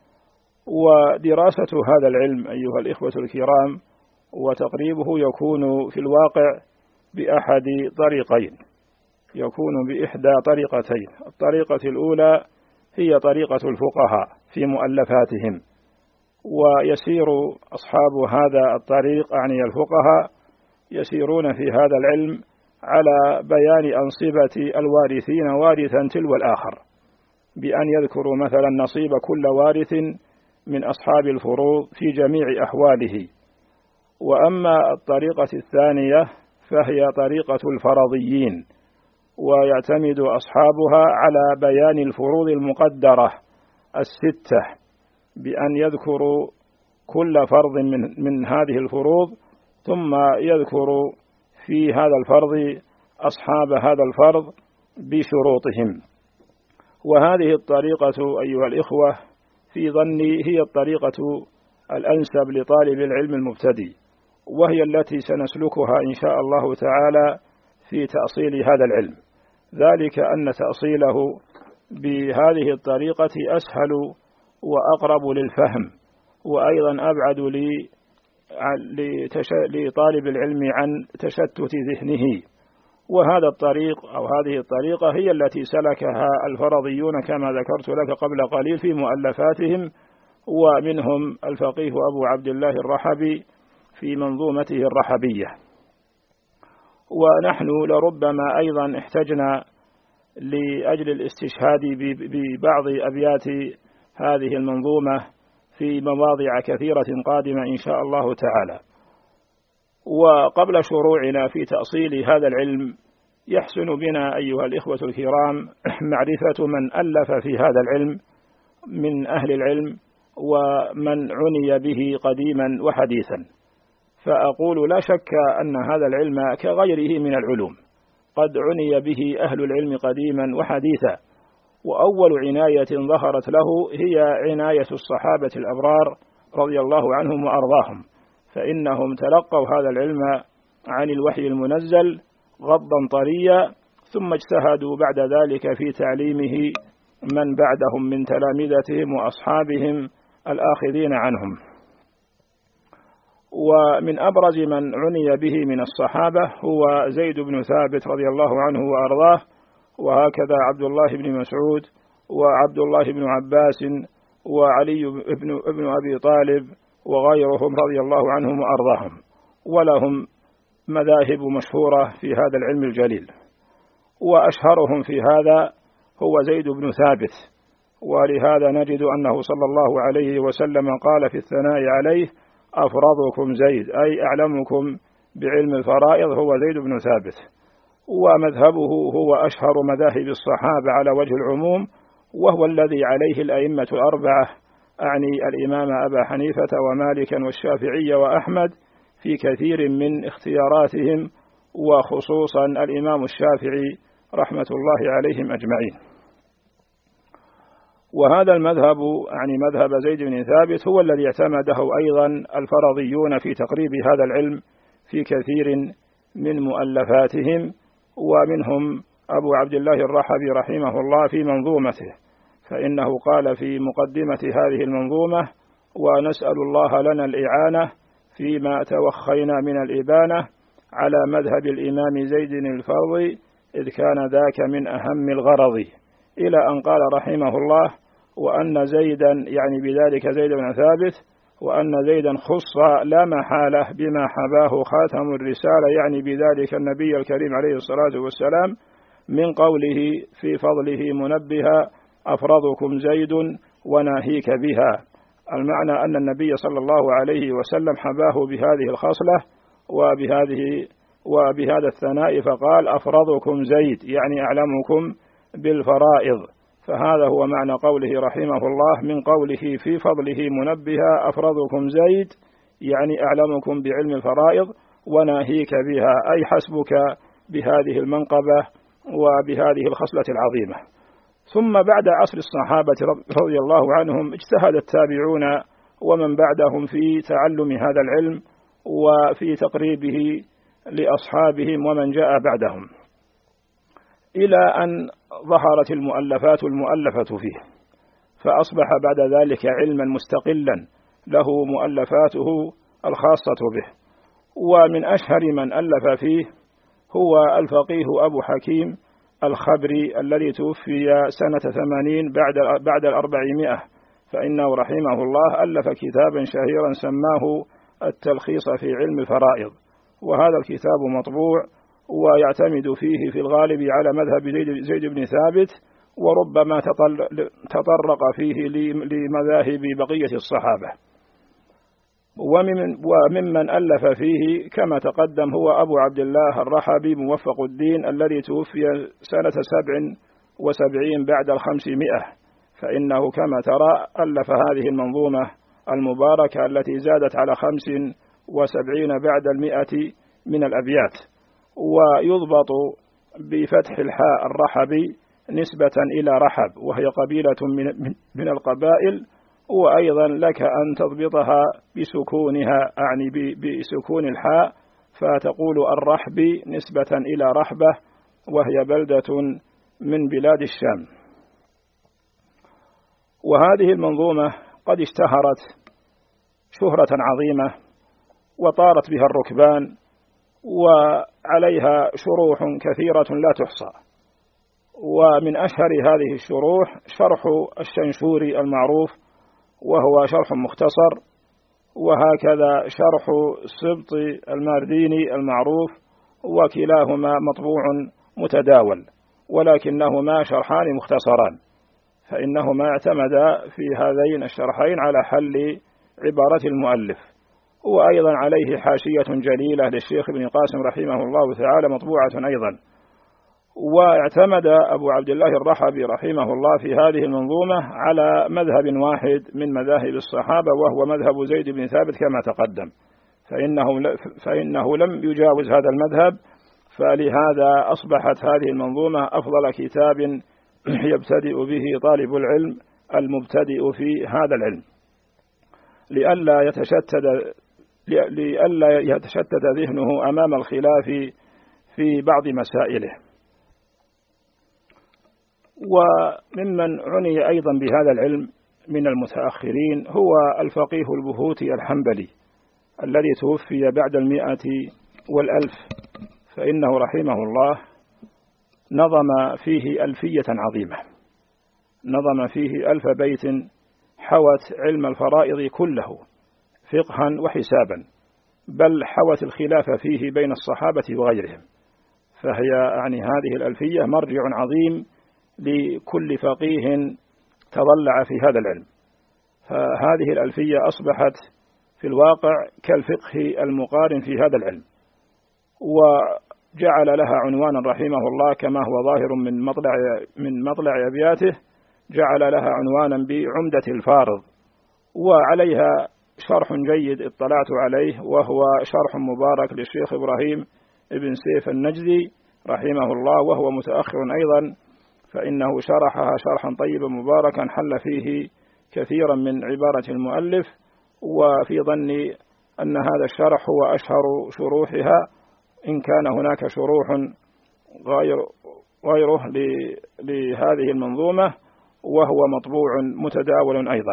ودراسة هذا العلم أيها الإخوة الكرام وتقريبه يكون في الواقع بأحد طريقين، يكون بإحدى طريقتين. الطريقة الأولى هي طريقة الفقهاء في مؤلفاتهم، ويسير أصحاب هذا الطريق أعني الفقهاء يسيرون في هذا العلم على بيان أنصبة الوارثين وارثا تلو الآخر، بأن يذكروا مثلا نصيب كل وارث من أصحاب الفروض في جميع أحواله. وأما الطريقة الثانية فهي طريقة الفرضيين، ويعتمد أصحابها على بيان الفروض المقدرة الستة، بأن يذكروا كل فرض من هذه الفروض، ثم يذكر في هذا الفرض أصحاب هذا الفرض بشروطهم. وهذه الطريقة أيها الإخوة في ظني هي الطريقة الأنسب لطالب العلم المبتدئ، وهي التي سنسلكها إن شاء الله تعالى في تأصيل هذا العلم، ذلك أن تأصيله بهذه الطريقة أسهل وأقرب للفهم، وأيضا أبعد لطالب العلم عن تشتت ذهنه. وهذا الطريق أو هذه الطريقة هي التي سلكها الفرضيون كما ذكرت لك قبل قليل في مؤلفاتهم، ومنهم الفقيه أبو عبد الله الرحبي في منظومته الرحبية. ونحن لربما أيضا احتجنا لأجل الاستشهاد ببعض أبيات هذه المنظومة في مواضع كثيرة قادمة إن شاء الله تعالى. وقبل شروعنا في تأصيل هذا العلم يحسن بنا أيها الإخوة الكرام معرفة من ألف في هذا العلم من أهل العلم ومن عني به قديما وحديثا. فأقول لا شك أن هذا العلم كغيره من العلوم قد عني به أهل العلم قديما وحديثا، وأول عناية ظهرت له هي عناية الصحابة الأبرار رضي الله عنهم وأرضاهم، فإنهم تلقوا هذا العلم عن الوحي المنزل غضا طريا، ثم اجتهدوا بعد ذلك في تعليمه من بعدهم من تلامذتهم وأصحابهم الآخذين عنهم. ومن أبرز من عني به من الصحابة هو زيد بن ثابت رضي الله عنه وأرضاه، وهكذا عبد الله بن مسعود، وعبد الله بن عباس وعلي بن أبي طالب وغيرهم رضي الله عنهم وأرضاهم، ولهم مذاهب مشهورة في هذا العلم الجليل، وأشهرهم في هذا هو زيد بن ثابت. ولهذا نجد أنه صلى الله عليه وسلم قال في الثناء عليه: أفرضكم زيد، أي أعلمكم بعلم الفرائض هو زيد بن ثابت. ومذهبه هو أشهر مذاهب الصحابة على وجه العموم، وهو الذي عليه الأئمة الأربعة، أعني الإمام أبا حنيفة ومالكا والشافعي وأحمد، في كثير من اختياراتهم، وخصوصا الإمام الشافعي رحمة الله عليهم أجمعين. وهذا المذهب، يعني مذهب زيد بن ثابت، هو الذي اعتمده أيضا الفرضيون في تقريب هذا العلم في كثير من مؤلفاتهم، ومنهم أبو عبد الله الرحبي رحمه الله في منظومته، فإنه قال في مقدمة هذه المنظومة: ونسأل الله لنا الإعانة فيما توخينا من الإبانة على مذهب الإمام زيد الفرضي، إذ كان ذاك من أهم الغرض، إلى أن قال رحمه الله: وأن زيدا، يعني بذلك زيد بن ثابت، وأن زيدا خص لا محالة بما حباه خاتم الرسالة، يعني بذلك النبي الكريم عليه الصلاة والسلام، من قوله في فضله منبها: أفرضكم زيد وناهيك بها. المعنى أن النبي صلى الله عليه وسلم حباه بهذه الخصلة وبهذا الثناء، فقال: أفرضكم زيد، يعني أعلمكم بالفرائض. فهذا هو معنى قوله رحمه الله من قوله في فضله منبها: أفرضكم زيد، يعني أعلمكم بعلم الفرائض، وناهيك بها، أي حسبك بهذه المنقبة وبهذه الخصلة العظيمة. ثم بعد عصر الصحابة رضي الله عنهم اجتهد التابعون ومن بعدهم في تعلم هذا العلم وفي تقريبه لأصحابهم ومن جاء بعدهم، إلى أن ظهرت المؤلفات المؤلفة فيه، فأصبح بعد ذلك علما مستقلا له مؤلفاته الخاصة به. ومن أشهر من ألف فيه هو الفقيه أبو حكيم الخبري، الذي توفي سنة 80 بعد 400، فإنه رحمه الله ألف كتابا شهيرا سماه التلخيص في علم الفرائض، وهذا الكتاب مطبوع ويعتمد فيه في الغالب على مذهب زيد بن ثابت، وربما تطرق فيه لمذاهب بقية الصحابة. وممن ألف فيه كما تقدم هو أبو عبد الله الرحبي موفق الدين، الذي توفي سنة 77 بعد 500، فإنه كما ترى ألف هذه المنظومة المباركة التي زادت على 75 بعد 100 من الأبيات. ويضبط بفتح الحاء الرحبي نسبة إلى رحب، وهي قبيلة من القبائل، وأيضا لك أن تضبطها بسكونها، أعني بسكون الحاء، فتقول الرحبي نسبة إلى رحبة، وهي بلدة من بلاد الشام. وهذه المنظومة قد اشتهرت شهرة عظيمة وطارت بها الركبان، وعليها شروح كثيرة لا تحصى. ومن أشهر هذه الشروح شرح الشنشوري المعروف، وهو شرح مختصر، وهكذا شرح السبط المارديني المعروف، وكلاهما مطبوع متداول، ولكنهما شرحان مختصران، فإنهما اعتمدا في هذين الشرحين على حل عبارة المؤلف. وأيضا عليه حاشية جليلة للشيخ ابن قاسم رحمه الله تعالى مطبوعة أيضا. واعتمد أبو عبد الله الرحبي رحمه الله في هذه المنظومة على مذهب واحد من مذاهب الصحابة، وهو مذهب زيد بن ثابت كما تقدم، فإنه لم يجاوز هذا المذهب، فلهذا أصبحت هذه المنظومة أفضل كتاب يبتدئ به طالب العلم المبتدئ في هذا العلم، لئلا يتشتت ذهنه أمام الخلاف في بعض مسائله. وممن عني أيضا بهذا العلم من المتأخرين هو الفقيه البهوتي الحنبلي، الذي توفي بعد 100 والألف، فإنه رحمه الله نظم فيه ألفية عظيمة نظم فيه 1000 بيت حوت علم الفرائض كله فقها وحسابا، بل حوت الخلاف فيه بين الصحابة وغيرهم، فهي يعني هذه الألفية مرجع عظيم لكل فقيه تضلع في هذا العلم. فهذه الألفية أصبحت في الواقع كالفقه المقارن في هذا العلم، وجعل لها عنوانا رحمه الله كما هو ظاهر من مطلع أبياته، جعل لها عنوانا بعمدة الفارض، وعليها شرح جيد اطلعت عليه، وهو شرح مبارك للشيخ إبراهيم ابن سيف النجدي رحمه الله، وهو متأخر أيضا، فإنه شرحها شرحا طيبا مباركا حل فيه كثيرا من عبارة المؤلف، وفي ظني أن هذا الشرح هو أشهر شروحها، إن كان هناك شروح غيره لهذه المنظومة، وهو مطبوع متداول أيضا.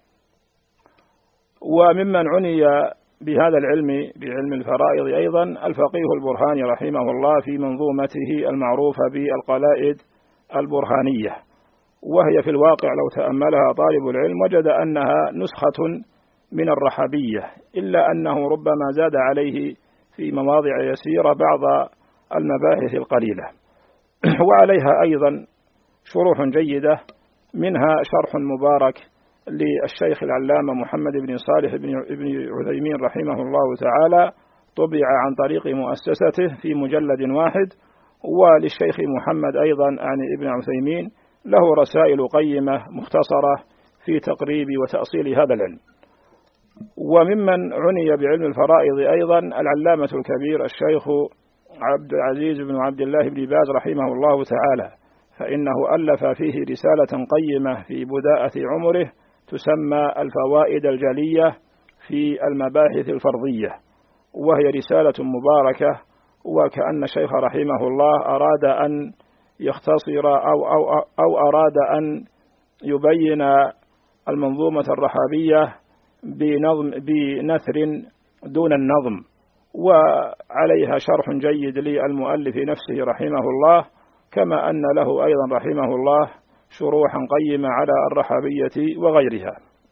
وممن عني بهذا العلم بعلم الفرائض أيضا الفقيه البرهاني رحمه الله في منظومته المعروفة بالقلائد البرهانية، وهي في الواقع لو تأملها طالب العلم وجد أنها نسخة من الرحبية، إلا أنه ربما زاد عليه في مواضع يسيرة بعض المباحث القليلة. وعليها أيضا شروح جيدة، منها شرح مبارك للشيخ العلامة محمد بن صالح بن عثيمين رحمه الله تعالى، طبع عن طريق مؤسسته في مجلد واحد، وللشيخ محمد أيضا عن ابن عثيمين له رسائل قيمة مختصرة في تقريب وتأصيل هذا العلم. وممن عني بعلم الفرائض أيضا العلامة الكبير الشيخ عبد العزيز بن عبد الله بن باز رحمه الله تعالى، فإنه ألف فيه رسالة قيمة في بداءة عمره تسمى الفوائد الجلية في المباحث الفرضية، وهي رسالة مباركة، وكأن الشيخ رحمه الله أراد أن يختصر أو أراد أن يبين المنظومة الرحابية بنثر دون النظم، وعليها شرح جيد للمؤلف نفسه رحمه الله، كما أن له أيضا رحمه الله شروحا قيمة على الرحابية وغيرها.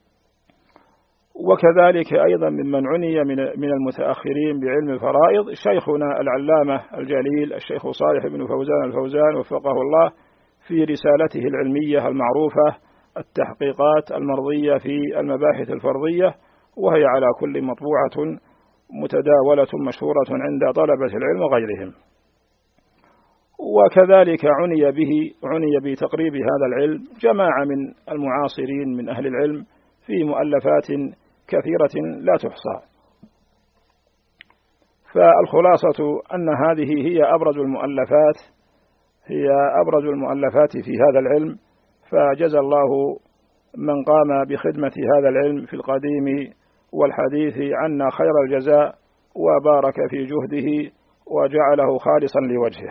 وكذلك أيضا ممن عني من المتأخرين بعلم الفرائض شيخنا العلامة الجليل الشيخ صالح بن فوزان الفوزان وفقه الله في رسالته العلمية المعروفة التحقيقات المرضية في المباحث الفرضية، وهي على كل مطبوعة متداولة مشهورة عند طلبة العلم وغيرهم. وكذلك عني بتقريب هذا العلم جماعة من المعاصرين من أهل العلم في مؤلفات كثيرة لا تحصى. فالخلاصة أن هذه هي أبرز المؤلفات في هذا العلم، فجزى الله من قام بخدمة هذا العلم في القديم والحديث عنا خير الجزاء، وبارك في جهده وجعله خالصا لوجهه.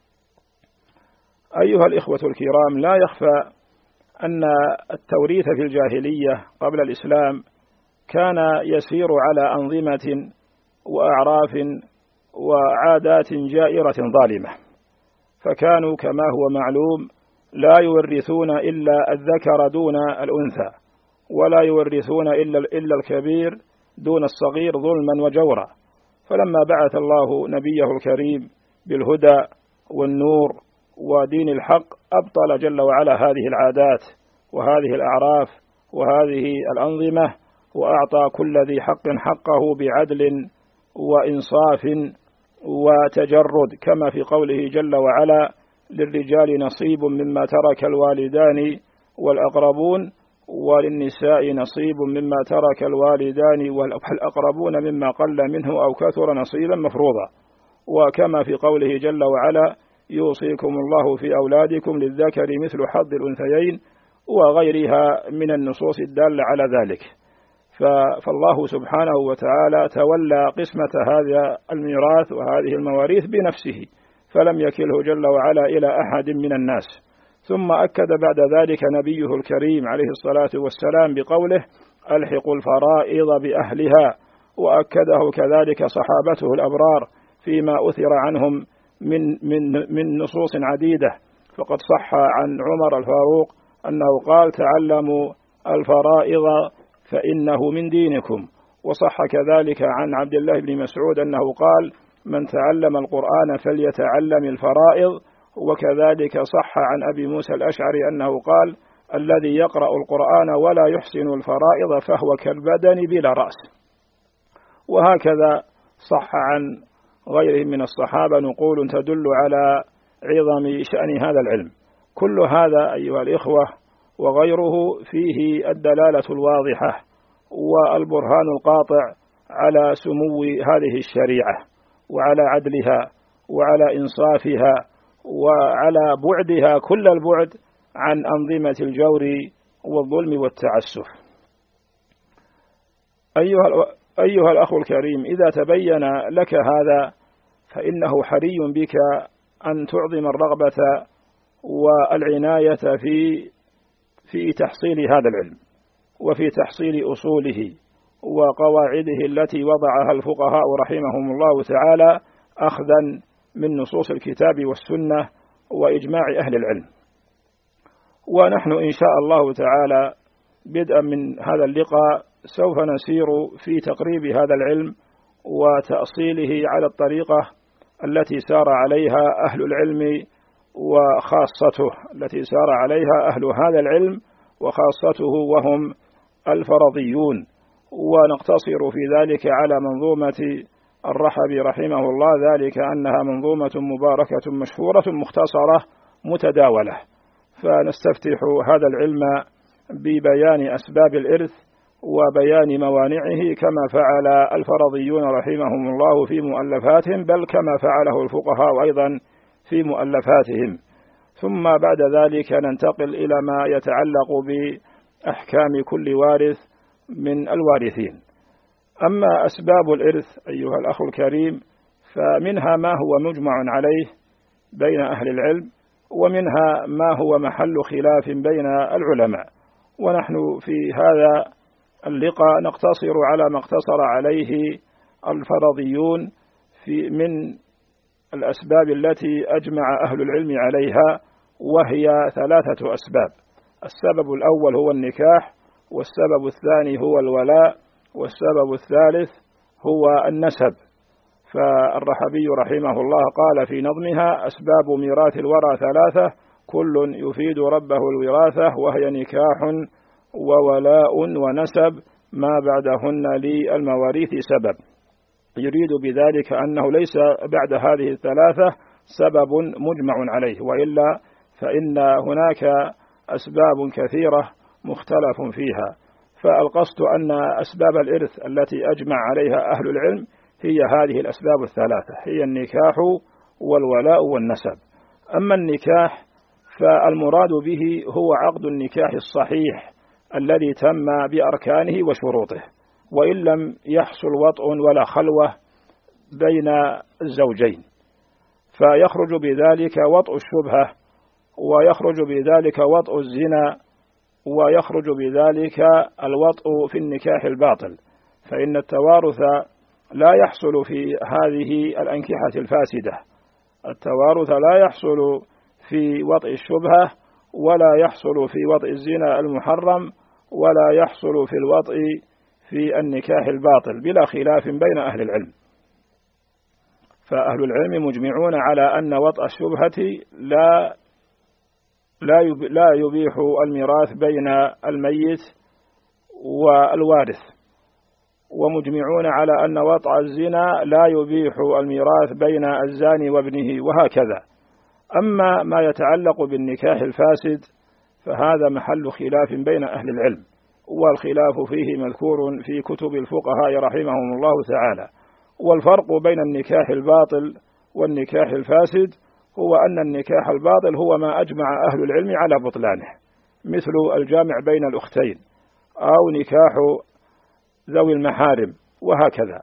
أيها الإخوة الكرام، لا يخفى أن التوريث في الجاهلية قبل الإسلام كان يسير على أنظمة وأعراف وعادات جائرة ظالمة، فكانوا كما هو معلوم لا يورثون إلا الذكر دون الأنثى، ولا يورثون إلا الكبير دون الصغير ظلما وجورا. فلما بعث الله نبيه الكريم بالهدى والنور ودين الحق أبطل جل وعلا هذه العادات وهذه الأعراف وهذه الأنظمة، وأعطى كل ذي حق حقه بعدل وإنصاف وتجرد، كما في قوله جل وعلا: للرجال نصيب مما ترك الوالدان والأقربون، وللنساء نصيب مما ترك الوالدان والأقربون مما قل منه أو كثر نصيبا مفروضا. وكما في قوله جل وعلا: يوصيكم الله في أولادكم للذكر مثل حظ الأنثيين، وغيرها من النصوص الدالة على ذلك. فالله سبحانه وتعالى تولى قسمة هذا الميراث وهذه المواريث بنفسه، فلم يكله جل وعلا إلى أحد من الناس. ثم أكد بعد ذلك نبيه الكريم عليه الصلاة والسلام بقوله: ألحقوا الفرائض بأهلها، وأكده كذلك صحابته الأبرار فيما أثر عنهم من نصوص عديدة. فقد صح عن عمر الفاروق أنه قال تعلموا الفرائض فإنه من دينكم. وصح كذلك عن عبد الله بن مسعود أنه قال من تعلم القرآن فليتعلم الفرائض. وكذلك صح عن أبي موسى الأشعري أنه قال الذي يقرأ القرآن ولا يحسن الفرائض فهو كالبدن بلا رأس. وهكذا صح عن غيرهم من الصحابة نقول تدل على عظم شأن هذا العلم. كل هذا أيها الإخوة وغيره فيه الدلالة الواضحة والبرهان القاطع على سمو هذه الشريعة وعلى عدلها وعلى إنصافها وعلى بعدها كل البعد عن أنظمة الجور والظلم والتعسف. أيها الأخ الكريم، إذا تبين لك هذا فإنه حري بك أن تعظم الرغبة والعناية في تحصيل هذا العلم وفي تحصيل أصوله وقواعده التي وضعها الفقهاء رحمهم الله تعالى أخذا من نصوص الكتاب والسنة وإجماع أهل العلم. ونحن إن شاء الله تعالى بدءا من هذا اللقاء سوف نسير في تقريب هذا العلم وتأصيله على الطريقة التي سار عليها أهل العلم وخاصته، التي سار عليها أهل هذا العلم وخاصته وهم الفرضيون. ونقتصر في ذلك على منظومة الرحبي رحمه الله، ذلك أنها منظومة مباركة مشهورة مختصرة متداولة. فنستفتح هذا العلم ببيان أسباب الإرث وبيان موانعه كما فعل الفرضيون رحمهم الله في مؤلفاتهم، بل كما فعله الفقهاء أيضا في مؤلفاتهم. ثم بعد ذلك ننتقل إلى ما يتعلق بأحكام كل وارث من الوارثين. أما أسباب الإرث أيها الأخ الكريم فمنها ما هو مجمع عليه بين أهل العلم، ومنها ما هو محل خلاف بين العلماء. ونحن في هذا اللقاء نقتصر على ما اقتصر عليه الفرضيون من الأسباب التي أجمع أهل العلم عليها، وهي 3 أسباب. السبب الأول هو النكاح، والسبب الثاني هو الولاء، والسبب الثالث هو النسب. فالرحبي رحمه الله قال في نظمها أسباب ميراث الورى 3 كل يفيد ربه الوراثة، وهي نكاح وولاء ونسب ما بعدهن للمواريث سبب. يريد بذلك أنه ليس بعد هذه 3 سبب مجمع عليه، وإلا فإن هناك أسباب كثيرة مختلف فيها. فالقصد أن أسباب الإرث التي أجمع عليها أهل العلم هي هذه الأسباب 3، هي النكاح والولاء والنسب. أما النكاح فالمراد به هو عقد النكاح الصحيح الذي تم بأركانه وشروطه، وإن لم يحصل وطء ولا خلوة بين الزوجين، فيخرج بذلك وطء الشبهة، ويخرج بذلك وطء الزنا، ويخرج بذلك الوطء في النكاح الباطل. فإن التوارث لا يحصل في هذه الأنكحة الفاسدة، التوارث لا يحصل في وطء الشبهة، ولا يحصل في وطء الزنا المحرم، ولا يحصل في الوطء في النكاح الباطل، بلا خلاف بين أهل العلم. فأهل العلم مجمعون على أن وطء الشبهة لا يبيح الميراث بين الميت والوارث، ومجمعون على أن وطء الزنا لا يبيح الميراث بين الزاني وابنه، وهكذا. أما ما يتعلق بالنكاح الفاسد فهذا محل خلاف بين أهل العلم، والخلاف فيه مذكور في كتب الفقهاء رحمهم الله تعالى. والفرق بين النكاح الباطل والنكاح الفاسد هو أن النكاح الباطل هو ما أجمع أهل العلم على بطلانه، مثل الجامع بين الأختين أو نكاح ذوي المحارم وهكذا.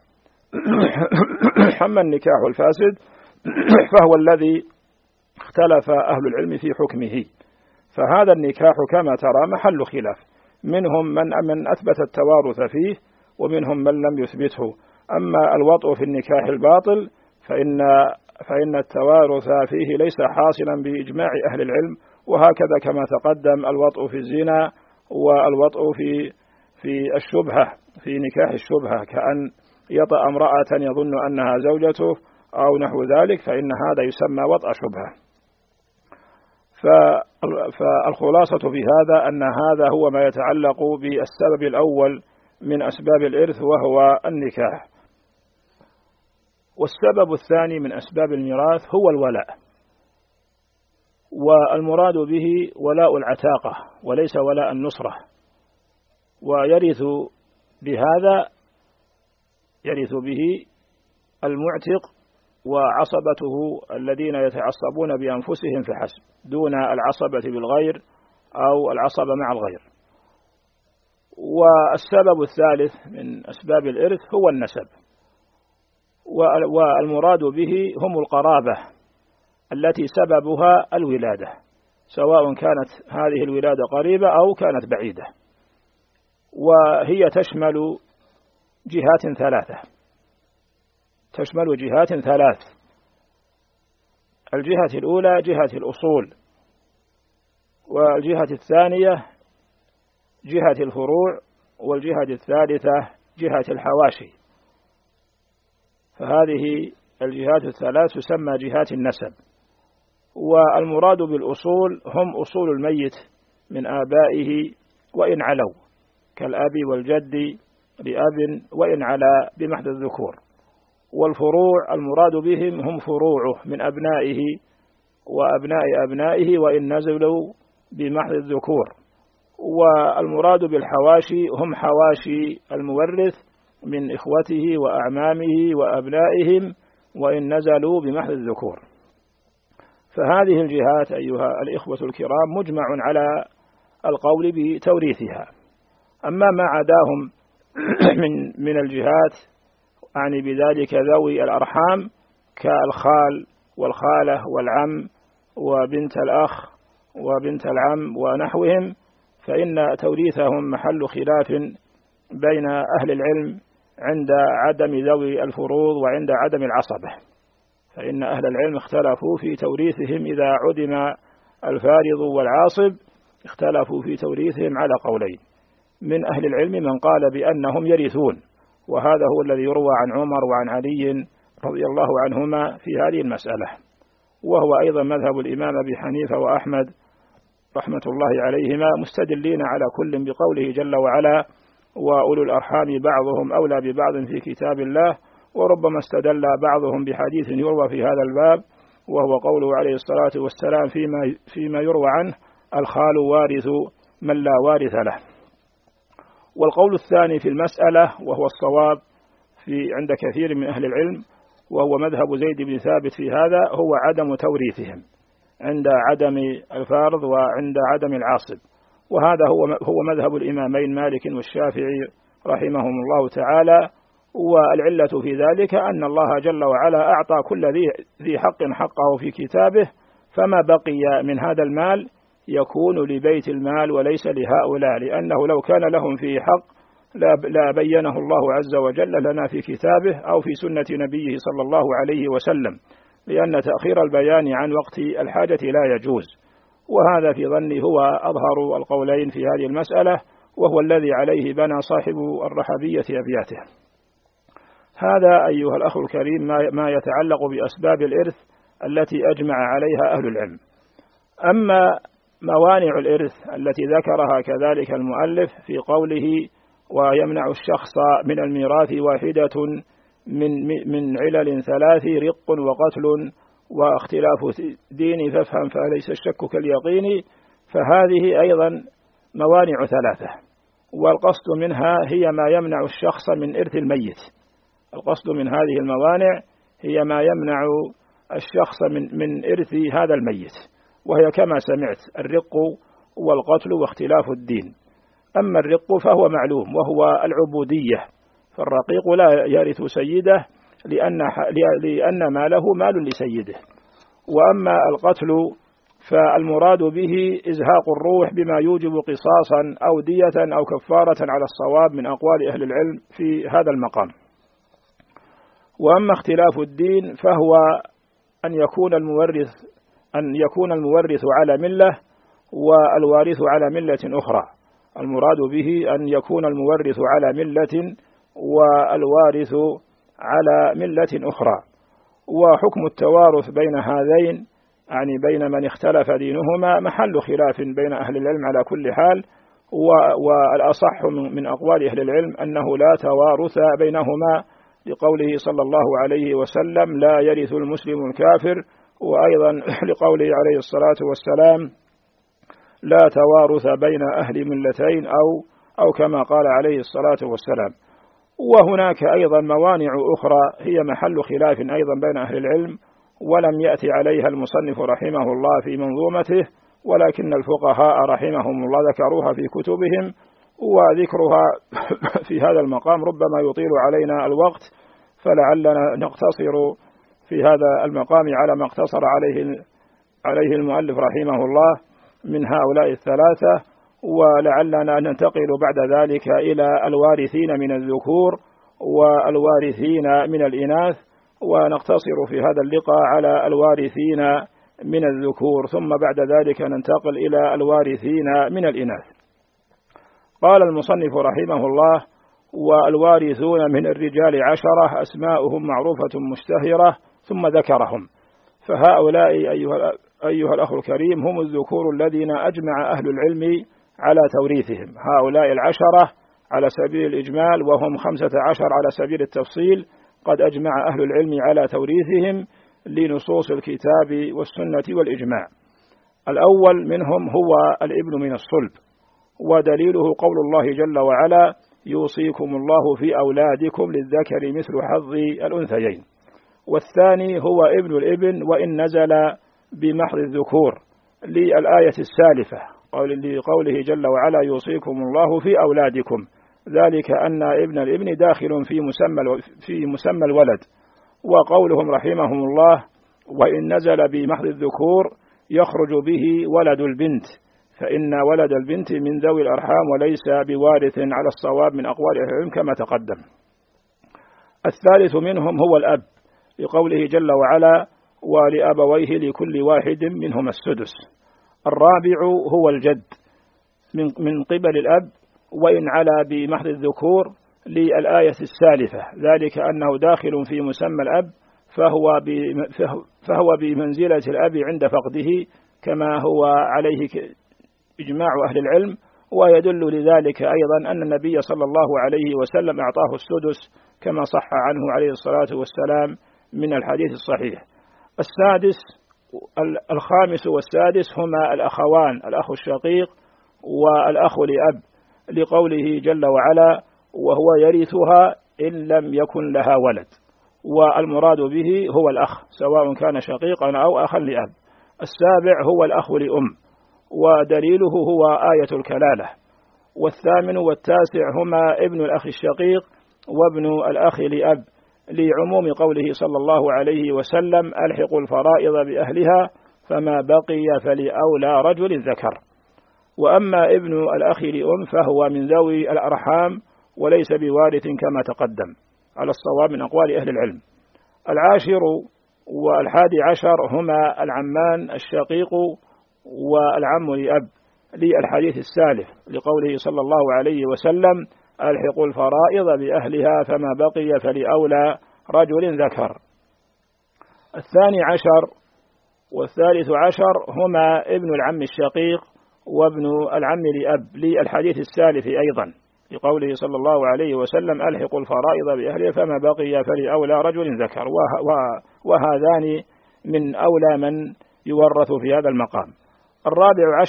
أما النكاح الفاسد فهو الذي اختلف أهل العلم في حكمه، فهذا النكاح كما ترى محل خلاف، منهم من أثبت التوارث فيه، ومنهم من لم يثبته. أما الوطء في النكاح الباطل فإن التوارث فيه ليس حاصلا بإجماع أهل العلم، وهكذا كما تقدم الوطء في الزنا والوطء في الشبهة، في نكاح الشبهة، كأن يطأ امرأة يظن أنها زوجته أو نحو ذلك، فإن هذا يسمى وطأ شبهة. فالخلاصة في هذا أن هذا هو ما يتعلق بالسبب الأول من أسباب الإرث، وهو النكاح. والسبب الثاني من أسباب الميراث هو الولاء، والمراد به ولاء العتاقة وليس ولاء النصرة. ويرث بهذا يرث به المعتق وعصبته الذين يتعصبون بأنفسهم فحسب، دون العصبة بالغير أو العصبة مع الغير. والسبب الثالث من أسباب الإرث هو النسب، والمراد به هم القرابة التي سببها الولادة، سواء كانت هذه الولادة قريبة أو كانت بعيدة، وهي تشمل جهات ثلاث. الجهة الأولى جهة الأصول، والجهة الثانية جهة الفروع، والجهة الثالثة جهة الحواشي. فهذه الجهات الثلاث تسمى جهات النسب. والمراد بالأصول هم أصول الميت من آبائه وإن علوا، كالأب والجد لأب وإن علا بمحض الذكور. والفروع المراد بهم هم فروعه من أبنائه وأبناء أبنائه وإن نزلوا بمحض الذكور. والمراد بالحواشي هم حواشي المورث من إخوته وأعمامه وأبنائهم وإن نزلوا بمحض الذكور. فهذه الجهات أيها الإخوة الكرام مجمع على القول بتوريثها. أما ما عداهم من الجهات أعني بذلك ذوي الأرحام كالخال والخالة والعم وبنت الأخ وبنت العم ونحوهم، فإن توريثهم محل خلاف بين أهل العلم عند عدم ذوي الفروض وعند عدم العصبة. فإن أهل العلم اختلفوا في توريثهم إذا عدم الفارض والعاصب، اختلفوا في توريثهم على قولين. من أهل العلم من قال بأنهم يرثون، وهذا هو الذي يروى عن عمر وعن علي رضي الله عنهما في هذه المسألة، وهو أيضا مذهب الإمام أبي حنيفة وأحمد رحمة الله عليهما، مستدلين على كل بقوله جل وعلا: وأولو الأرحام بعضهم أولى ببعض في كتاب الله. وربما استدل بعضهم بحديث يروى في هذا الباب، وهو قوله عليه الصلاة والسلام فيما يروى عنه: الخال وارث من لا وارث له. والقول الثاني في المسألة وهو الصواب عند كثير من أهل العلم، وهو مذهب زيد بن ثابت في هذا، هو عدم توريثهم عند عدم الفارض وعند عدم العاصب. وهذا هو مذهب الإمامين مالك والشافعي رحمهم الله تعالى. والعلة في ذلك أن الله جل وعلا أعطى كل ذي حق حقه في كتابه، فما بقي من هذا المال يكون لبيت المال وليس لهؤلاء، لأنه لو كان لهم فيه حق لا بينه الله عز وجل لنا في كتابه أو في سنة نبيه صلى الله عليه وسلم، لأن تأخير البيان عن وقت الحاجة لا يجوز. وهذا في ظني هو أظهر القولين في هذه المسألة، وهو الذي عليه بنى صاحب الرحبية أبياته. هذا أيها الأخ الكريم ما يتعلق بأسباب الإرث التي أجمع عليها أهل العلم. أما موانع الإرث التي ذكرها كذلك المؤلف في قوله: ويمنع الشخص من الميراث واحدة من علل ثلاث: رق وقتل واختلاف دين فافهم فليس الشك كاليقين. فهذه أيضا موانع ثلاثة، والقصد منها هي ما يمنع الشخص من إرث الميت. القصد من هذه الموانع هي ما يمنع الشخص من إرث هذا الميت، وهي كما سمعت: الرق والقتل واختلاف الدين. أما الرق فهو معلوم وهو العبودية، فالرقيق لا يرث سيده لأن ماله مال لسيده. وأما القتل فالمراد به إزهاق الروح بما يوجب قصاصا أو دية أو كفارة على الصواب من أقوال أهل العلم في هذا المقام. وأما اختلاف الدين فهو أن يكون المورث على ملة والوارث على ملة أخرى. المراد به أن يكون المورث على ملة والوارث على ملة أخرى. وحكم التوارث بين هذين يعني بين من اختلف دينهما محل خلاف بين أهل العلم على كل حال، والأصح من أقوال أهل العلم أنه لا توارث بينهما، لقوله صلى الله عليه وسلم لا يرث المسلم الكافر، وأيضا لقوله عليه الصلاة والسلام لا توارث بين أهل ملتين أو كما قال عليه الصلاة والسلام. وهناك أيضا موانع أخرى هي محل خلاف أيضا بين أهل العلم، ولم يأتي عليها المصنف رحمه الله في منظومته، ولكن الفقهاء رحمهم الله ذكروها في كتبهم، وذكرها في هذا المقام ربما يطيل علينا الوقت، فلعلنا نقتصر في هذا المقام على ما اقتصر عليه المؤلف رحمه الله من هؤلاء الثلاثة، ولعلنا ننتقل بعد ذلك إلى الوارثين من الذكور والوارثين من الإناث، ونقتصر في هذا اللقاء على الوارثين من الذكور، ثم بعد ذلك ننتقل إلى الوارثين من الإناث. قال المصنف رحمه الله: والوارثون من الرجال 10 أسماؤهم معروفة مشتهرة، ثم ذكرهم. فهؤلاء أيها الأخ الكريم هم الذكور الذين أجمع أهل العلم على توريثهم. هؤلاء 10 على سبيل الإجمال، وهم 15 على سبيل التفصيل، قد أجمع أهل العلم على توريثهم لنصوص الكتاب والسنة والإجماع. الأول منهم هو الابن من الصلب، ودليله قول الله جل وعلا: يوصيكم الله في أولادكم للذكر مثل حظ الأنثيين. والثاني هو ابن الابن وإن نزل بمحض الذكور، للآية السالفة لقوله جل وعلا: يوصيكم الله في أولادكم، ذلك أن ابن الابن داخل في مسمى الولد. وقولهم رحمهم الله: وإن نزل بمحض الذكور يخرج به ولد البنت، فإن ولد البنت من ذوي الأرحام وليس بوارث على الصواب من أقوال أهل العلم كما تقدم. الثالث منهم هو الأب، لقوله جل وعلا: ولأبويه لكل واحد منهما السدس. الرابع هو الجد من قبل الأب وإن علا بمحض الذكور، للآية السالفة، ذلك أنه داخل في مسمى الأب، فهو بمنزلة الأب عند فقده، كما هو عليه إجماع أهل العلم. ويدل لذلك أيضا أن النبي صلى الله عليه وسلم أعطاه السدس كما صح عنه عليه الصلاة والسلام من الحديث الصحيح. الخامس والسادس هما الأخوان، الأخ الشقيق والأخ لأب، لقوله جل وعلا: وهو يرثها إن لم يكن لها ولد. والمراد به هو الأخ، سواء كان شقيقا أو أخا لأب. السابع هو الأخ لأم، ودليله هو آية الكلالة. والثامن والتاسع هما ابن الأخ الشقيق وابن الأخ لأب، لعموم قوله صلى الله عليه وسلم: ألحقوا الفرائض بأهلها فما بقي فلأولى رجل ذكر. وأما ابن الأخ لأم فهو من ذوي الأرحام وليس بوارث كما تقدم على الصواب من أقوال أهل العلم. العاشر والحادي عشر هما العمان الشقيق والعم لأب، للحديث السالف، لقوله صلى الله عليه وسلم: ألحقوا الفرائض بأهلها فما بقي فلأولى رجل ذكر. الثاني عشر والثالث عشر هما ابن العم الشقيق وابن العم لأب، للحديث السالف أيضا، لقوله صلى الله عليه وسلم: ألحقوا الفرائض بأهلها فما بقي فلأولى رجل ذكر. وهذان من أولى من يورث في هذا المقام. الرابع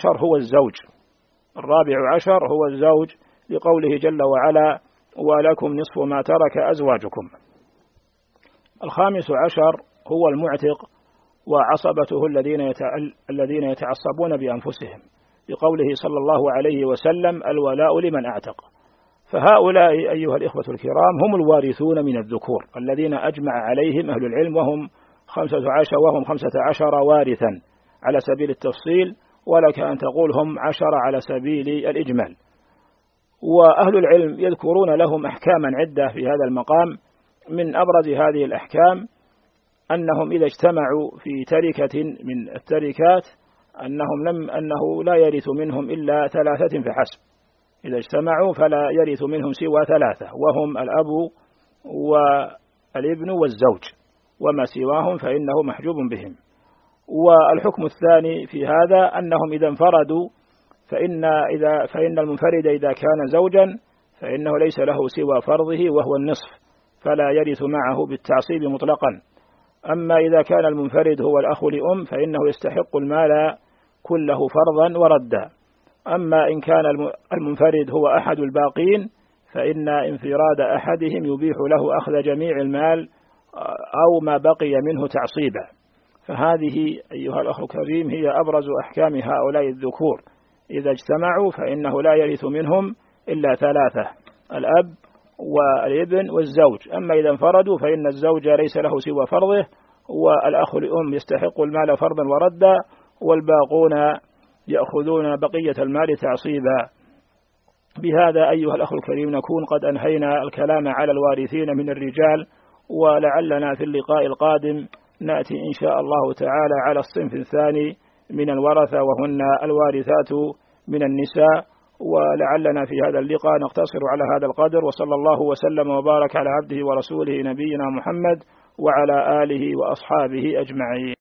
عشر هو الزوج، لقوله جل وعلا: ولكم نصف ما ترك أزواجكم. الخامس عشر هو المعتق وعصبته الذين يتعصبون بأنفسهم، لقوله صلى الله عليه وسلم: الولاء لمن أعتق. فهؤلاء أيها الإخوة الكرام هم الوارثون من الذكور الذين أجمع عليهم أهل العلم، وهم 15 وارثا على سبيل التفصيل، ولك أن تقول هم 10 على سبيل الإجمال. وأهل العلم يذكرون لهم أحكاما عدة في هذا المقام. من أبرز هذه الأحكام أنهم إذا اجتمعوا في تركة من التركات أنه لا يرث منهم إلا 3 فحسب، إذا اجتمعوا فلا يرث منهم سوى 3، وهم الأب والابن والزوج، وما سواهم فإنه محجوب بهم. والحكم الثاني في هذا أنهم إذا انفردوا فإن المنفرد إذا كان زوجا فإنه ليس له سوى فرضه وهو النصف، فلا يرث معه بالتعصيب مطلقا. أما إذا كان المنفرد هو الأخ لأم فإنه يستحق المال كله فرضا وردا. أما إن كان المنفرد هو أحد الباقين فإن انفراد أحدهم يبيح له أخذ جميع المال أو ما بقي منه تعصيبا. فهذه أيها الأخ الكريم هي أبرز أحكام هؤلاء الذكور، إذا اجتمعوا فإنه لا يرث منهم إلا 3، الأب والابن والزوج. أما إذا انفردوا فإن الزوج ليس له سوى فرضه، والأخ لأم يستحق المال فرضا وردا، والباقون يأخذون بقية المال تعصيبا. بهذا أيها الأخ الكريم نكون قد أنهينا الكلام على الوارثين من الرجال، ولعلنا في اللقاء القادم نأتي إن شاء الله تعالى على الصنف الثاني من الورثة، وهن الوارثات من النساء. ولعلنا في هذا اللقاء نقتصر على هذا القدر، وصلى الله وسلم وبارك على عبده ورسوله نبينا محمد وعلى آله وأصحابه أجمعين.